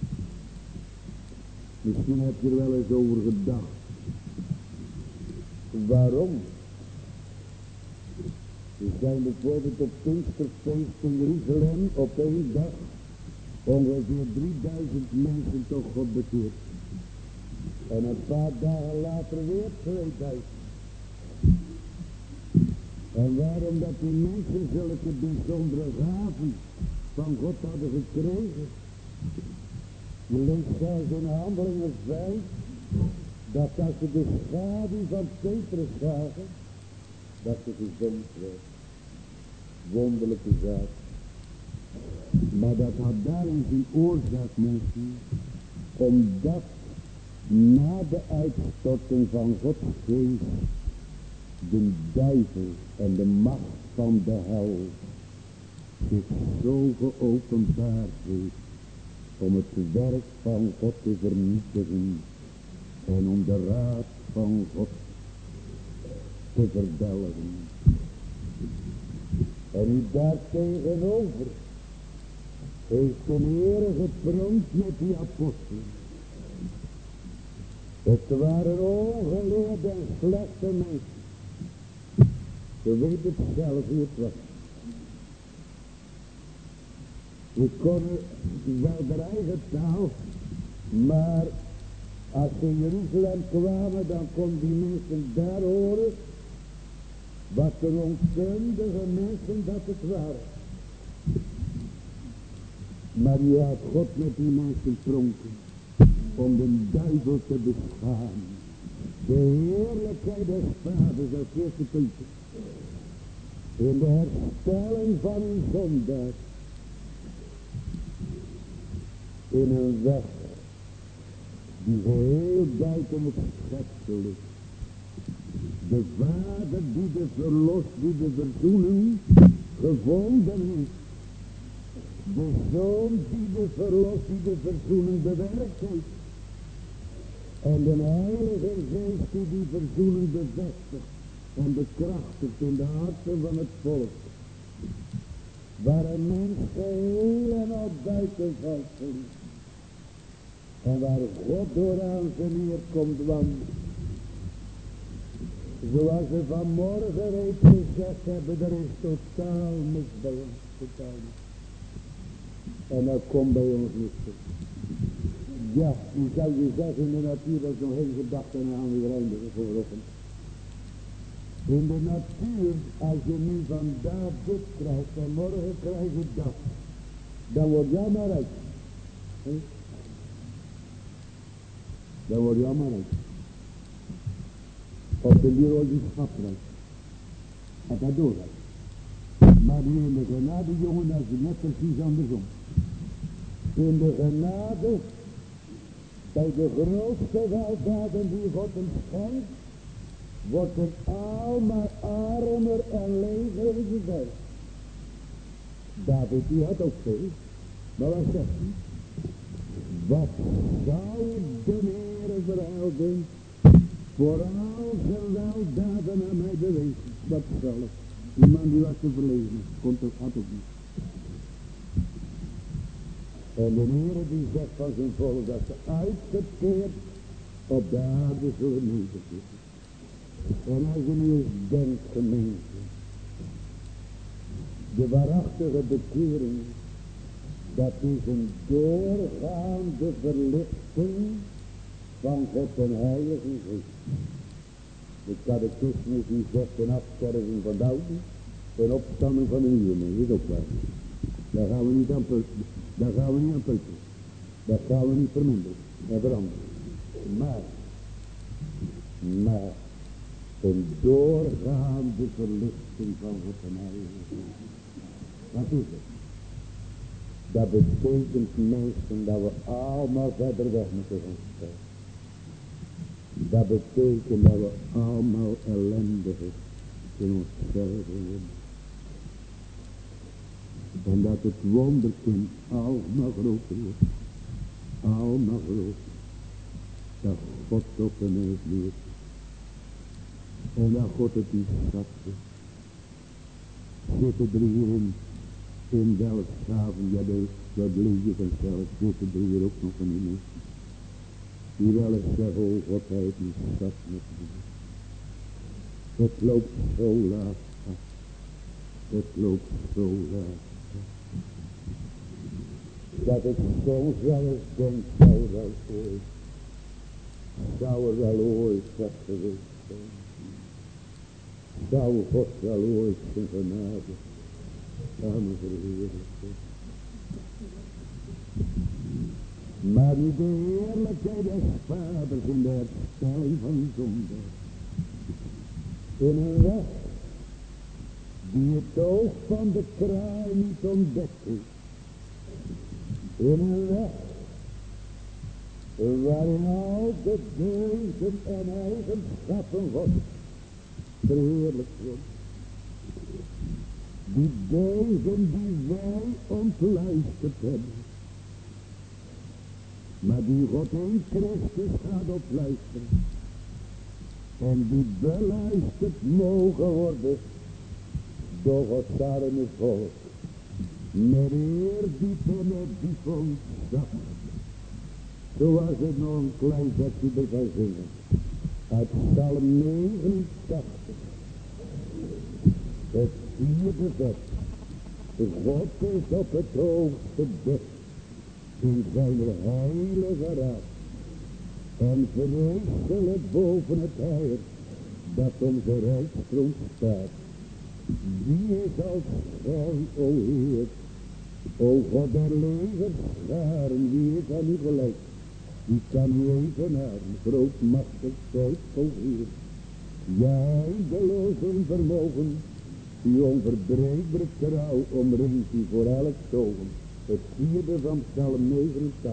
Misschien heb je er wel eens over gedacht. Waarom? Er zijn bijvoorbeeld op Pinksterfeest in Jeruzalem op één dag ongeveer 3000 mensen tot God bekeerd. En een paar dagen later weer 2000. En waarom dat die mensen zulke bijzondere gaven van God hadden gekregen? Je leest zelfs in Handelingen 5 dat als ze de schaduw van Petrus zagen, dat ze gezond werd. Wonderlijke zaak. Maar dat had daarin zijn oorzaak, mensen, omdat na de uitstorting van Gods geest de duivel en de macht van de hel zich zo geopenbaard heeft om het werk van God te vernietigen en om de raad van God te verdelgen. En u daartegenover heeft de Heer gepronkt met die apostelen. Het waren ongeleerde en slechte mensen. Je weet het zelf hoe het was. Ze konden wel de eigen taal, maar als ze in Jeruzalem kwamen, dan konden die mensen daar horen wat de onkundige mensen dat het waren. Maar je had God met die mensen pronken om de duivel te beschamen. De heerlijkheid des vaders als eerste puntje. In de herstelling van een zondaar. In een weg die geheel buiten het schepsel ligt. De Vader die de verlost, die de verzoening gevonden heeft. De Zoon die de verlost, die de verzoening bewerkt heeft. En de Heilige Geest die verzoening bevestigt en bekrachtigt in de harten van het volk. Waar een mens geheel en al buiten valt verliest. En waar God door aan zijn Heer komt wandelen. Zoals we vanmorgen reeds gezegd hebben, er is totaal niks bij ons. Totaal niks. En dat komt bij ons niet. Ja, nu zou je zeggen in de natuur, dat is nog geen gedachte aan weer eindigen voor ochtend. In de natuur, als je nu vandaag dit krijgt en morgen krijg je dat, dan word je allemaal rijk. Dan word je allemaal rijk. Op de bureau die schaprijk. En dat doorrijdt. Maar nu in de genade, jongen, dat is net precies andersom. In de genade, bij de grootste weldaden die God hem schenkt, wordt het al maar armer en leger gezegd. David die had ook veel. Maar wat zegt hij? Wat zou de Heere verhouden voor al zijn weldaden aan mij bewezen? Wat zal het? Die man die was te verlegen. Komt ook, had ook niet. En de Heere die zegt van zijn volk dat ze uitgekeerd op de aarde zullen nederzitten. En als je nu eens denkt, gemeente, de waarachtige bekering, dat is een doorgaande verlichting van God en Heilige Geest. De catechismus die zegt een afsterving van de oude, een opstanding van de nieuwe mens. Dat is ook waar. Daar gaan we niet aan putten. Daar gaan we niet aan putten. Dat gaan we niet verminderen en veranderen. Maar een doorgaande verlichting van God en Heilige Geest. Wat is het? Dat betekent mensen dat we allemaal verder weg moeten gaan staan. Dat betekent dat we allemaal ellendig in onszelf worden. En dat het wonderkind allemaal groter wordt. Allemaal groter. Dat God op de neus leert. En dat God het die schatje. Zitten er hierin in Delfshaven, ja dat lees je vanzelf, zitten er hier ook nog van die mensen. Die wel eens zeggen, oh God, hij heeft niet schat met me. Het loopt zo laat af. Het loopt zo laat af. Dat ik soms wel eens denk, zou er wel ooit wat geweest zijn. Zou God wel ooit zijn genade aan me verheerlijken. Maar nu de heerlijkheid des Vaders in de herstelling van zonde. In een weg die het oog van de kraai niet ontdekt is. In een weg waarin al de deugden en eigenschappen God verheerlijkt wordt. Die deugden die wij ontluisterd hebben. Maar die God in Christus gaat opluisteren. En die beluisterd mogen worden door Gods arme volk. Met eerbied en opdiep ontzag. Zoals het nog een klein versje bij kan zingen. Uit Psalm 89. Het 4e vers. God is op het hoogste berg. In zijn heilige raad. En verheerlijk boven het heil. Dat onze rijkstroom staat. Wie is als gij, o Heer. O God der legerscharen. Wie is aan u gelijk. Wie kan u evenaren. Grootmachtig zijt, o Heer. Ja, eindeloos in vermogen. Die onverbreekbare trouw omringt u voor elk ogen. Het 4e van Psalm 89.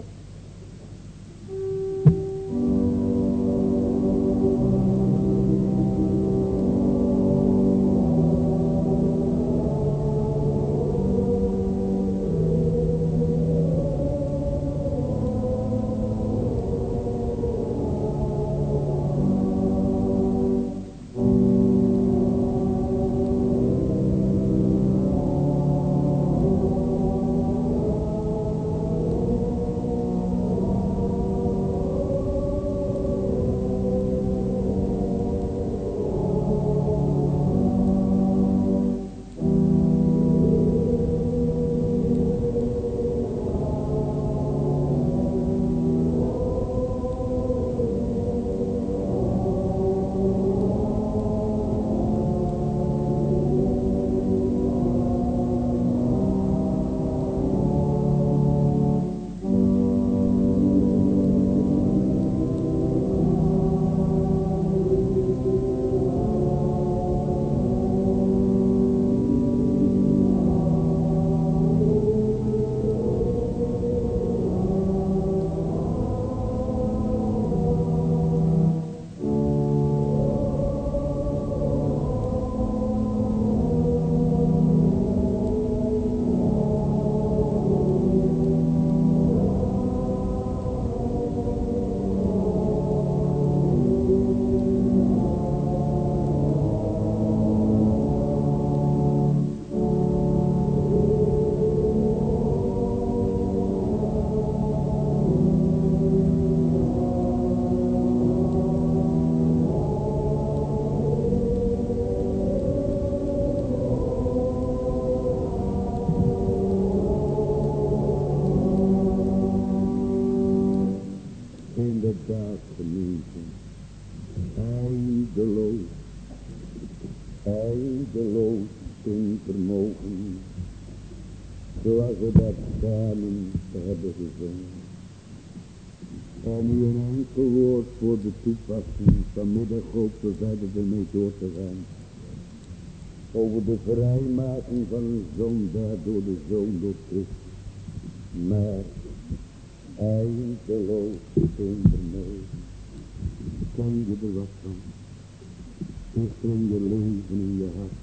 eindeloos in vermogen, zoals we dat samen hebben gezongen. En nu een enkel woord voor de toepassing. Vanmiddag hopen we verder ermee door te gaan. Over de vrijmaking van een zondaar door de Zoon door Christus. Maar eindeloos in vermogen. Ken je er wat van? Is er in je leven, in je hart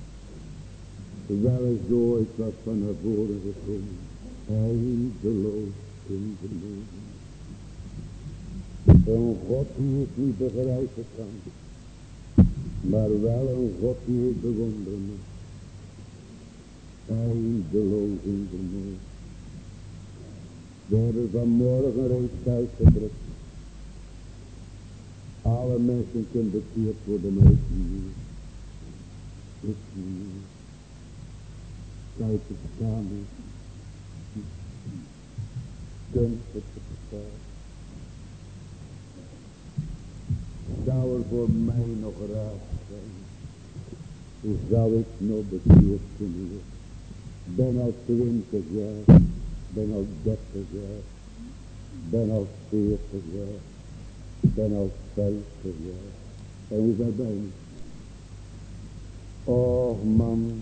wel eens ooit wat van naar voren gekomen? Eindeloos in vermogen. Een God die ik niet begrijpen kan, maar wel een God die ik bewonderen moet. Eindeloos in vermogen. We hebben vanmorgen reeds uitgedrukt. Alle mensen kunnen bekeerd worden, maar ik niet. Ik niet. Kijk het samen. Kunt het verstaan. Zou er voor mij nog raad zijn? Zou ik nog bekeerd kunnen worden? Ben al 20 jaar. Ben al 30 jaar. Ben al 40 jaar. Ben al 50 jaar. En hoe ver ben ik? Och man.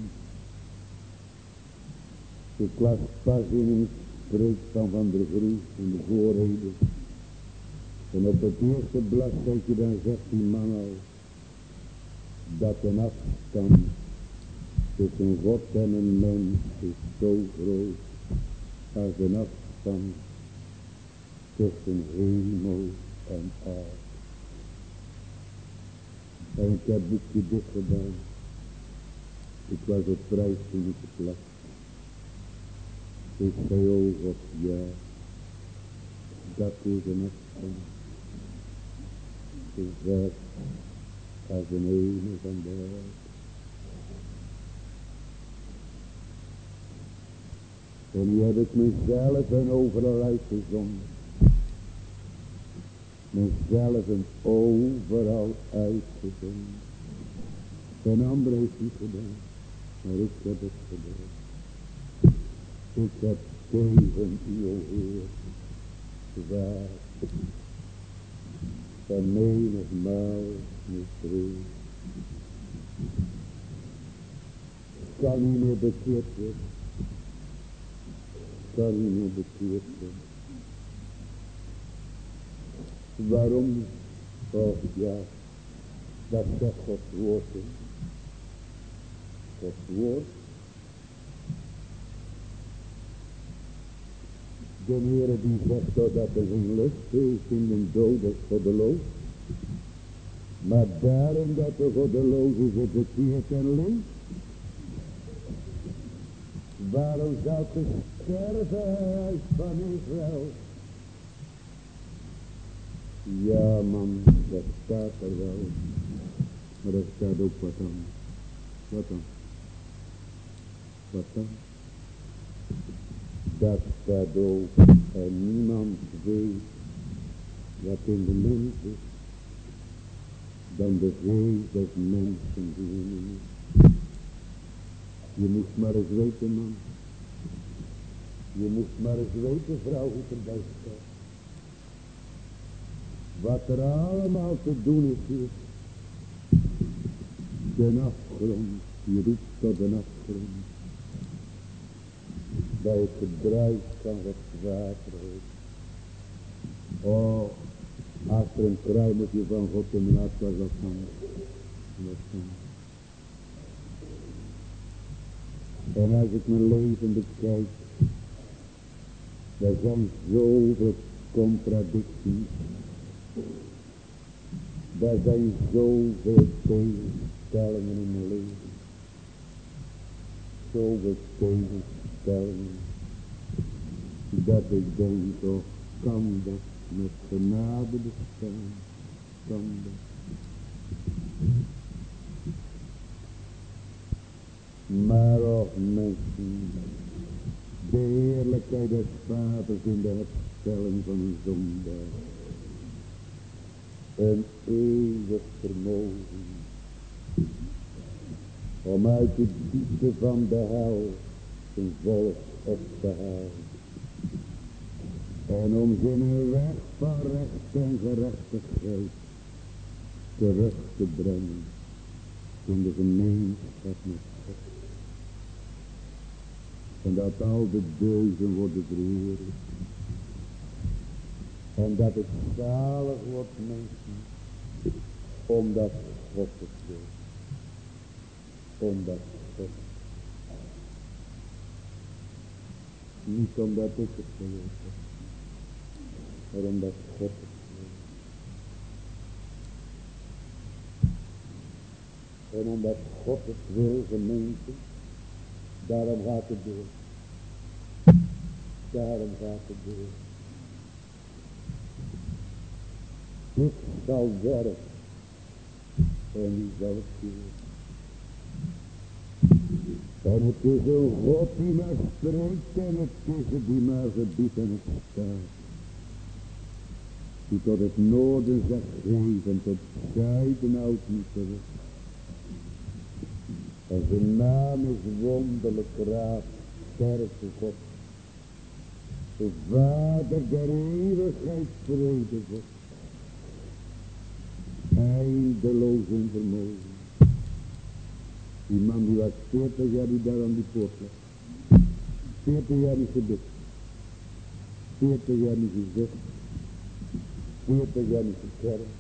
Ik las pas in een spreek van der Vries in de voorreden. En op het eerste bladzijde dan zegt die man al. Dat een afstand tussen God en een mens is zo groot. Als een afstand tussen hemel en aarde. En ik heb boekje dicht gedaan. Ik was op prijs toen ik het las. Ik zei, oh God, ja, dat is een afstand. Zo ver als een hemel van de aarde. En nu heb ik mezelf en overal uitgezonden. Mezelf en overal uitgezonden. Een ander heeft niet gedaan, maar ik heb het gedaan. Ik heb tegen u, o Heer, zwaar en menigmaal misdreven. Kan niet meer bekeerd worden. Kan niet meer bekeerd worden. Waarom? Oh ja, dat zegt Gods woord. Gods woord. De Heere die zegt dat er geen lust is in de dood des goddeloos. Maar daarom dat de goddeloze zich bekeert en leeft. Waarom zou ik sterven uit van Israël? Ja man, dat staat er wel. Maar er staat ook wat dan. Wat dan? Wat dan? Dat staat ook. En niemand weet wat in de mens is. Dan de vrees des mensen die in hem is. Je moest maar eens weten, man. Je moest maar eens weten, vrouw, hoe het erbij staat. Wat er allemaal te doen is hier. De afgrond, je roept tot de afgrond. Bij het gedruis van het water. Oh, achter een kruimeltje van God in mijn hart was dat van. En als ik mijn leven bekijk, er zijn zoveel contradicties. Er zijn zoveel tegenstellingen in mijn leven. Zoveel tegenstellingen. Dat ik denk, toch kan dat met genade bestaan. Kan dat. Maar och mensen, de heerlijkheid des vaders in de herstelling van een zondaar. een eeuwig vermogen om uit de diepte van de hel zijn volk op te halen. En om zijn weg van recht en gerechtigheid terug te brengen in de gemeenschap met God. En dat al de deuzen worden verheerlijkt. En dat het zalig wordt, mensen, omdat God het wil. Omdat God. Niet omdat ik het wil, maar omdat God het wil. En omdat God het wil, gemeente, daarom gaat het door. Daarom gaat het door. Ik zal werken en wie zal het doen. En het is een God die maar spreekt en het is het die maar gebiedt en het staat. Die tot het noorden zegt geven, tot het zuiden houdt niet terug. En zijn naam is wonderlijk raad, sterke God. De Vader der eeuwigheid vrede God. Eindeloos in vermogen. Die man die was 40 jaar die daar aan die poort lag. 40 jaar niet gebid. 40 jaar niet gezegd. 40 jaar niet gekerkt.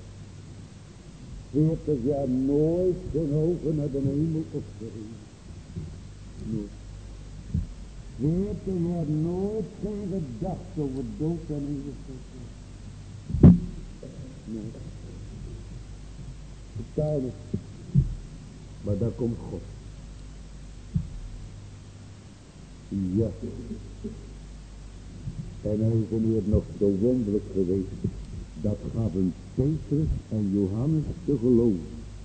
40 jaar nooit zijn ogen naar de hemel opgeheven. Nooit. 40 jaar nooit geen gedachte over dood en eeuwigheid. Nooit. Vertel het. Maar daar komt God. Ja. En hij is er nog zo wonderlijk geweest. Dat gaven Petrus en Johannes te geloven.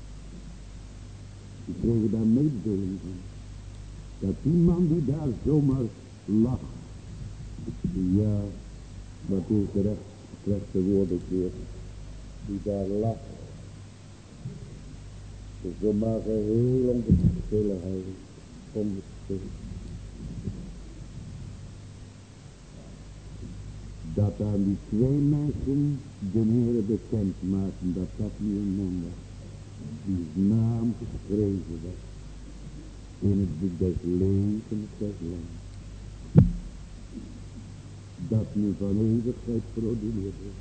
Die kregen daar mededeling van. Dat die man die daar zomaar lag. Ja, dat is de rechte woordenkeer. Die daar lag. Dus zomaar geheel onverschilligheid. Onverschilligheid. Dat aan die twee mensen de Heere bekend maakten. Dat nu een man was. Die naam geschreven was. In het boek des levens des lands. Dat nu van eeuwigheid produceert wordt.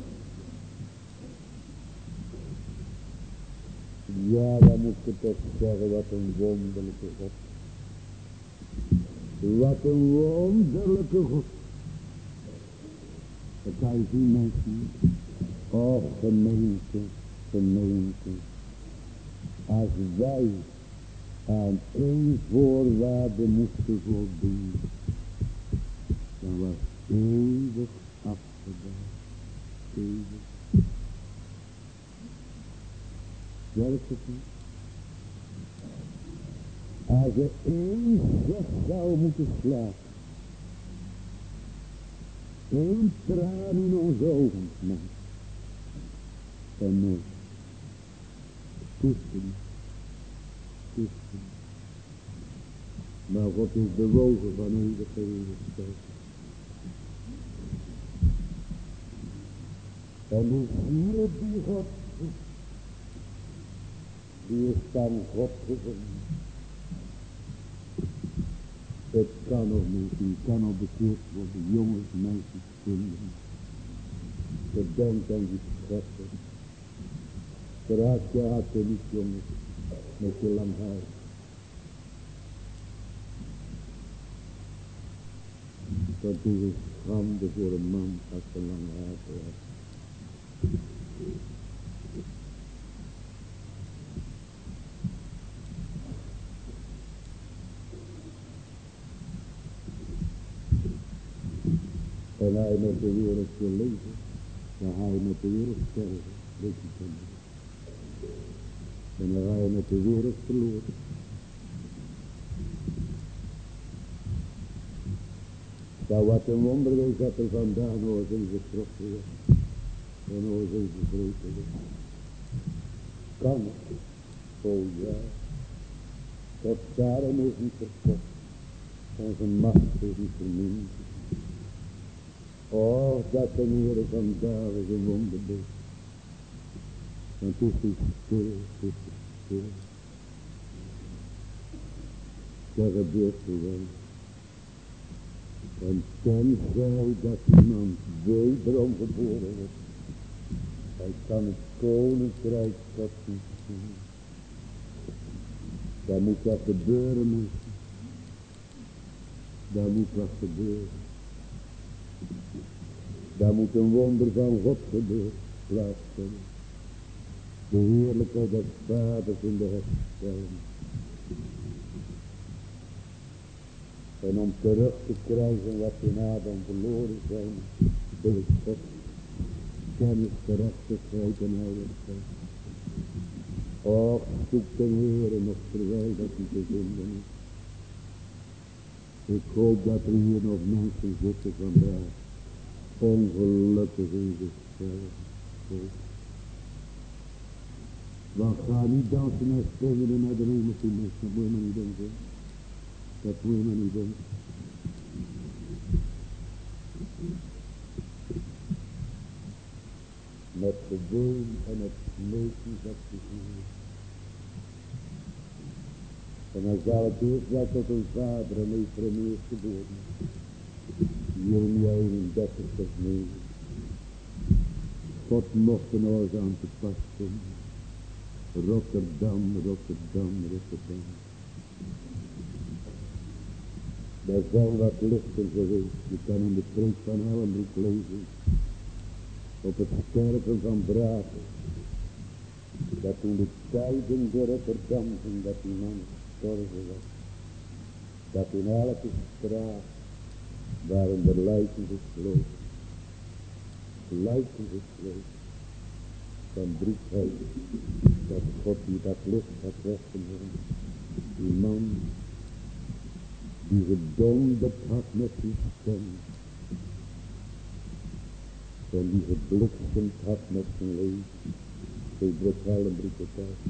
Ja, dan moet ik toch zeggen, wat een wonderlijke God. Wat een wonderlijke God. Dat kan je zien, mensen. Oh, gemeente, gemeente. Als wij aan één voorwaarde moesten voldoen, dan was eeuwig afgedaan. Eeuwig. Werkt het niet? Als er één zegt zou moeten slapen, één traan in onze ogen, man, dan nooit. Kusten. Kusten. Maar God is bewogen van eeuwige eeuwigheid. En de ziel die God is, die is dan God gevonden. Het kan nog niet, die kan al bekeerd worden, jongens, meisjes, kinderen. Bedenk aan die schepper. Verraad je hart niet, jongens, met je lang haar. Dat is een schande voor een man als een lang haar heeft. En hij met de wereld wil leven, dan hij met de wereld sterven, weet je van mij. En dan hij met de wereld verloren. Zou wat een wonder wees dat er vandaan was in getrokken werd. En o zo verschrikkelijk. Kan het? O ja. God daarom is niet verkocht. En zijn macht is niet verminderd. Oh, dat de Heere vandaag een wonder doet. Want het is stil, het is stil. Dat gebeurt gewoon. En tenzij dat iemand wederom geboren wordt, hij kan het koninkrijk God niet zien. Daar moet wat gebeuren, mensen. Daar moet wat gebeuren. Daar moet een wonder van God gebeuren, plaatsvinden. De heerlijkheid des Vaders in de herstelling. En om terug te krijgen wat in Adam verloren zijn, wil God kennis, gerechtigheid en heiligheid. Och, zoek de Heere nog terwijl dat hij te vinden is. Ik hoop dat er hier nog mensen zitten vandaag, ongelukkig in zichzelf. Want ga niet dansen en springen naar de hemel toe, mensen. Dat moet je maar niet doen, hè. Dat moet je maar niet doen. Met geween en het smeken dat te zien. En dan zal het eerst wel tot een vader en een eerstgeboren. Jeremia 31 vers 9. God mocht een oor aan te passen. Rotterdam, Rotterdam, Rotterdam. Daar zijn wat lichten geweest. Je kan in de preek van Helmbroek lezen. Op het sterven van Brakel. Dat toen de tijden door Rotterdam ging, dat die man gestorven was. Dat in elke straat waren de lijken gesloten. Lijken gesloten. Van droefheid. Dat God die dat licht had weggenomen. Die man die gedonderd had met die stem. En die gebliksemd had met zijn leven. Zo drukt Helmbroek het uit.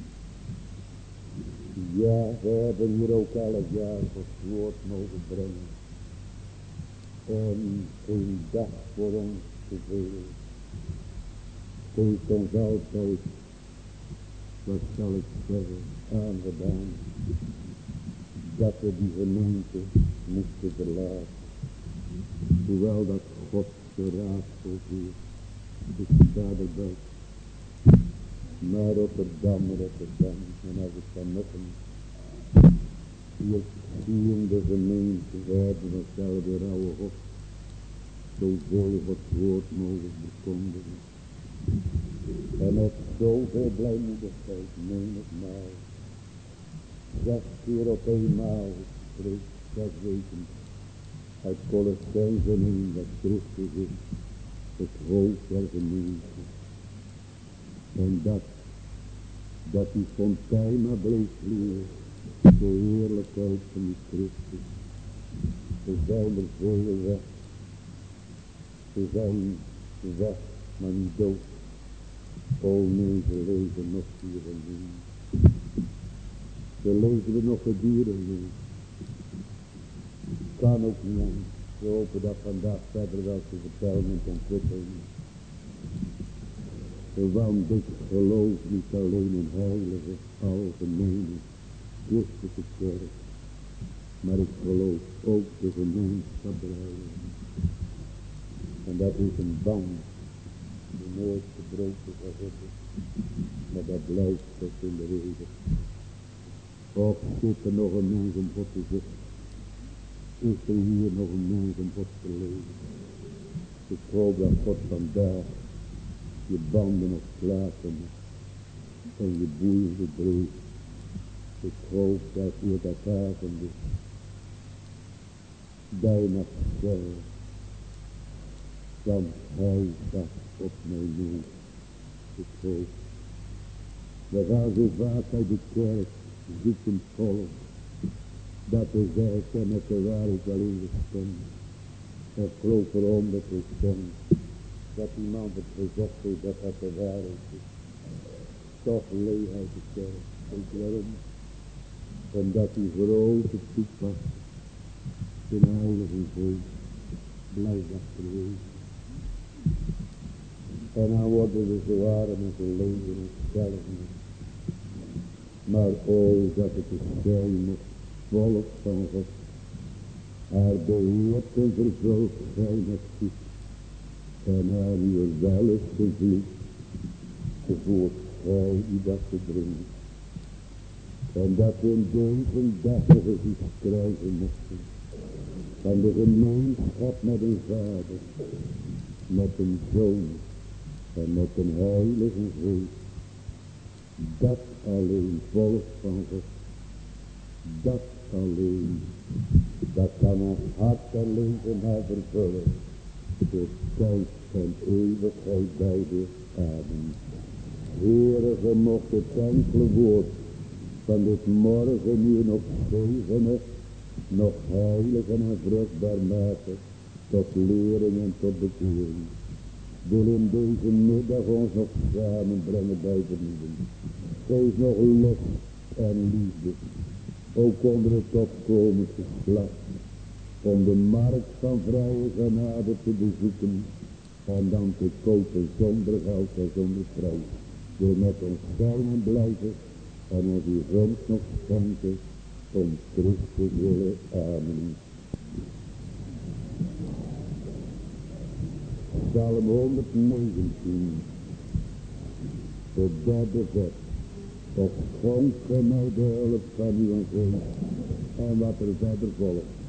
Ja, we hebben hier ook elk jaar Gods woord mogen brengen. En geen dag voor ons te veel. Heeft ons altijd, wat zal ik zeggen, aangedaan. Dat we die gemeente moesten verlaten. Hoewel dat God de raadsel voert. Dus daar erbij. Maar Rotterdam, Rotterdam. En als ik dan nog een hier in de gemeente, we hebben onszelfde rauwe hof. Zoveel Gods woord mogen bekondigen. En met zoveel blijmoedigheid, menigmaal. 6 keer op eenmaal spreekt, 6 weken. Uit Colossenzen 1 dat Christus is, het hoofd der gemeente. En dat die fontein maar bleef vloeien, de heerlijkheid van die Christus. Ze zijn er veel weg. Ze zijn weg, maar niet dood. O nee, ze leven nog hier en nu. Ze leven er nog gedurende. Kan ook niet aan. We hopen dat vandaag verder wel te vertellen en te ontwikkelen. Want ik geloof niet alleen in heilige, algemene, christelijke kerk. Maar ik geloof ook de gemeenschap der heiligen. En dat is een band die nooit gebroken zal worden. Maar dat blijft tot in de reden. Of zit er nog een mens om God te zitten? Is er hier nog een mens om God te leven? Ik hoop dat God vandaag je banden nog slapen en je boeien verbreekt. Ik hoop dat hier dat avond is. Bijna zelf. Want hij zag op mijn neer. Ik hoop. We gaan zo vaak uit de kerk zoeken volk. Dat we zeggen met de waarheid wel in gestemd. Ik geloof voor 100%. dat die man het gezocht heeft dat dat de waarheid is. Toch leegheid de kerk. Weet je waarom? Omdat die grote toepas zijn heilige geest blijft achterwege. En dan worden we zwaar met zijn leven hetzelfde. Maar dat het zijn moet, volk van God, haar beheert en verzorgt gij met goed. En haar uw welles gevloed, gevoerd gij die dat te brengen. En dat we in deze dag nog eens iets krijgen mochten. Van de gemeenschap met een vader, met een zoon en met een heilige geest. Dat alleen, volk van God, dat alleen, dat kan ons hart en leven maar vervullen. Voor tijd en eeuwigheid beide. Amen. Heere, ge mocht het enkele woord van dit morgen nu nog zegenen, nog heiligen en vruchtbaar maken, tot lering en tot bekering. Wil in deze middag ons nog samenbrengen bij vernieuwing. Geef nog lust en liefde, ook onder het opkomend geslacht, om de markt van vrije genade te bezoeken en dan te kopen zonder geld en zonder prijs. Wil met ons zijn en blijven en ons uw gunst nog schenken, om Christus willen. Amen. Psalm 119, de derde vers. Of schonk ge mij de hulp van uw geest, en wat er verder volgt.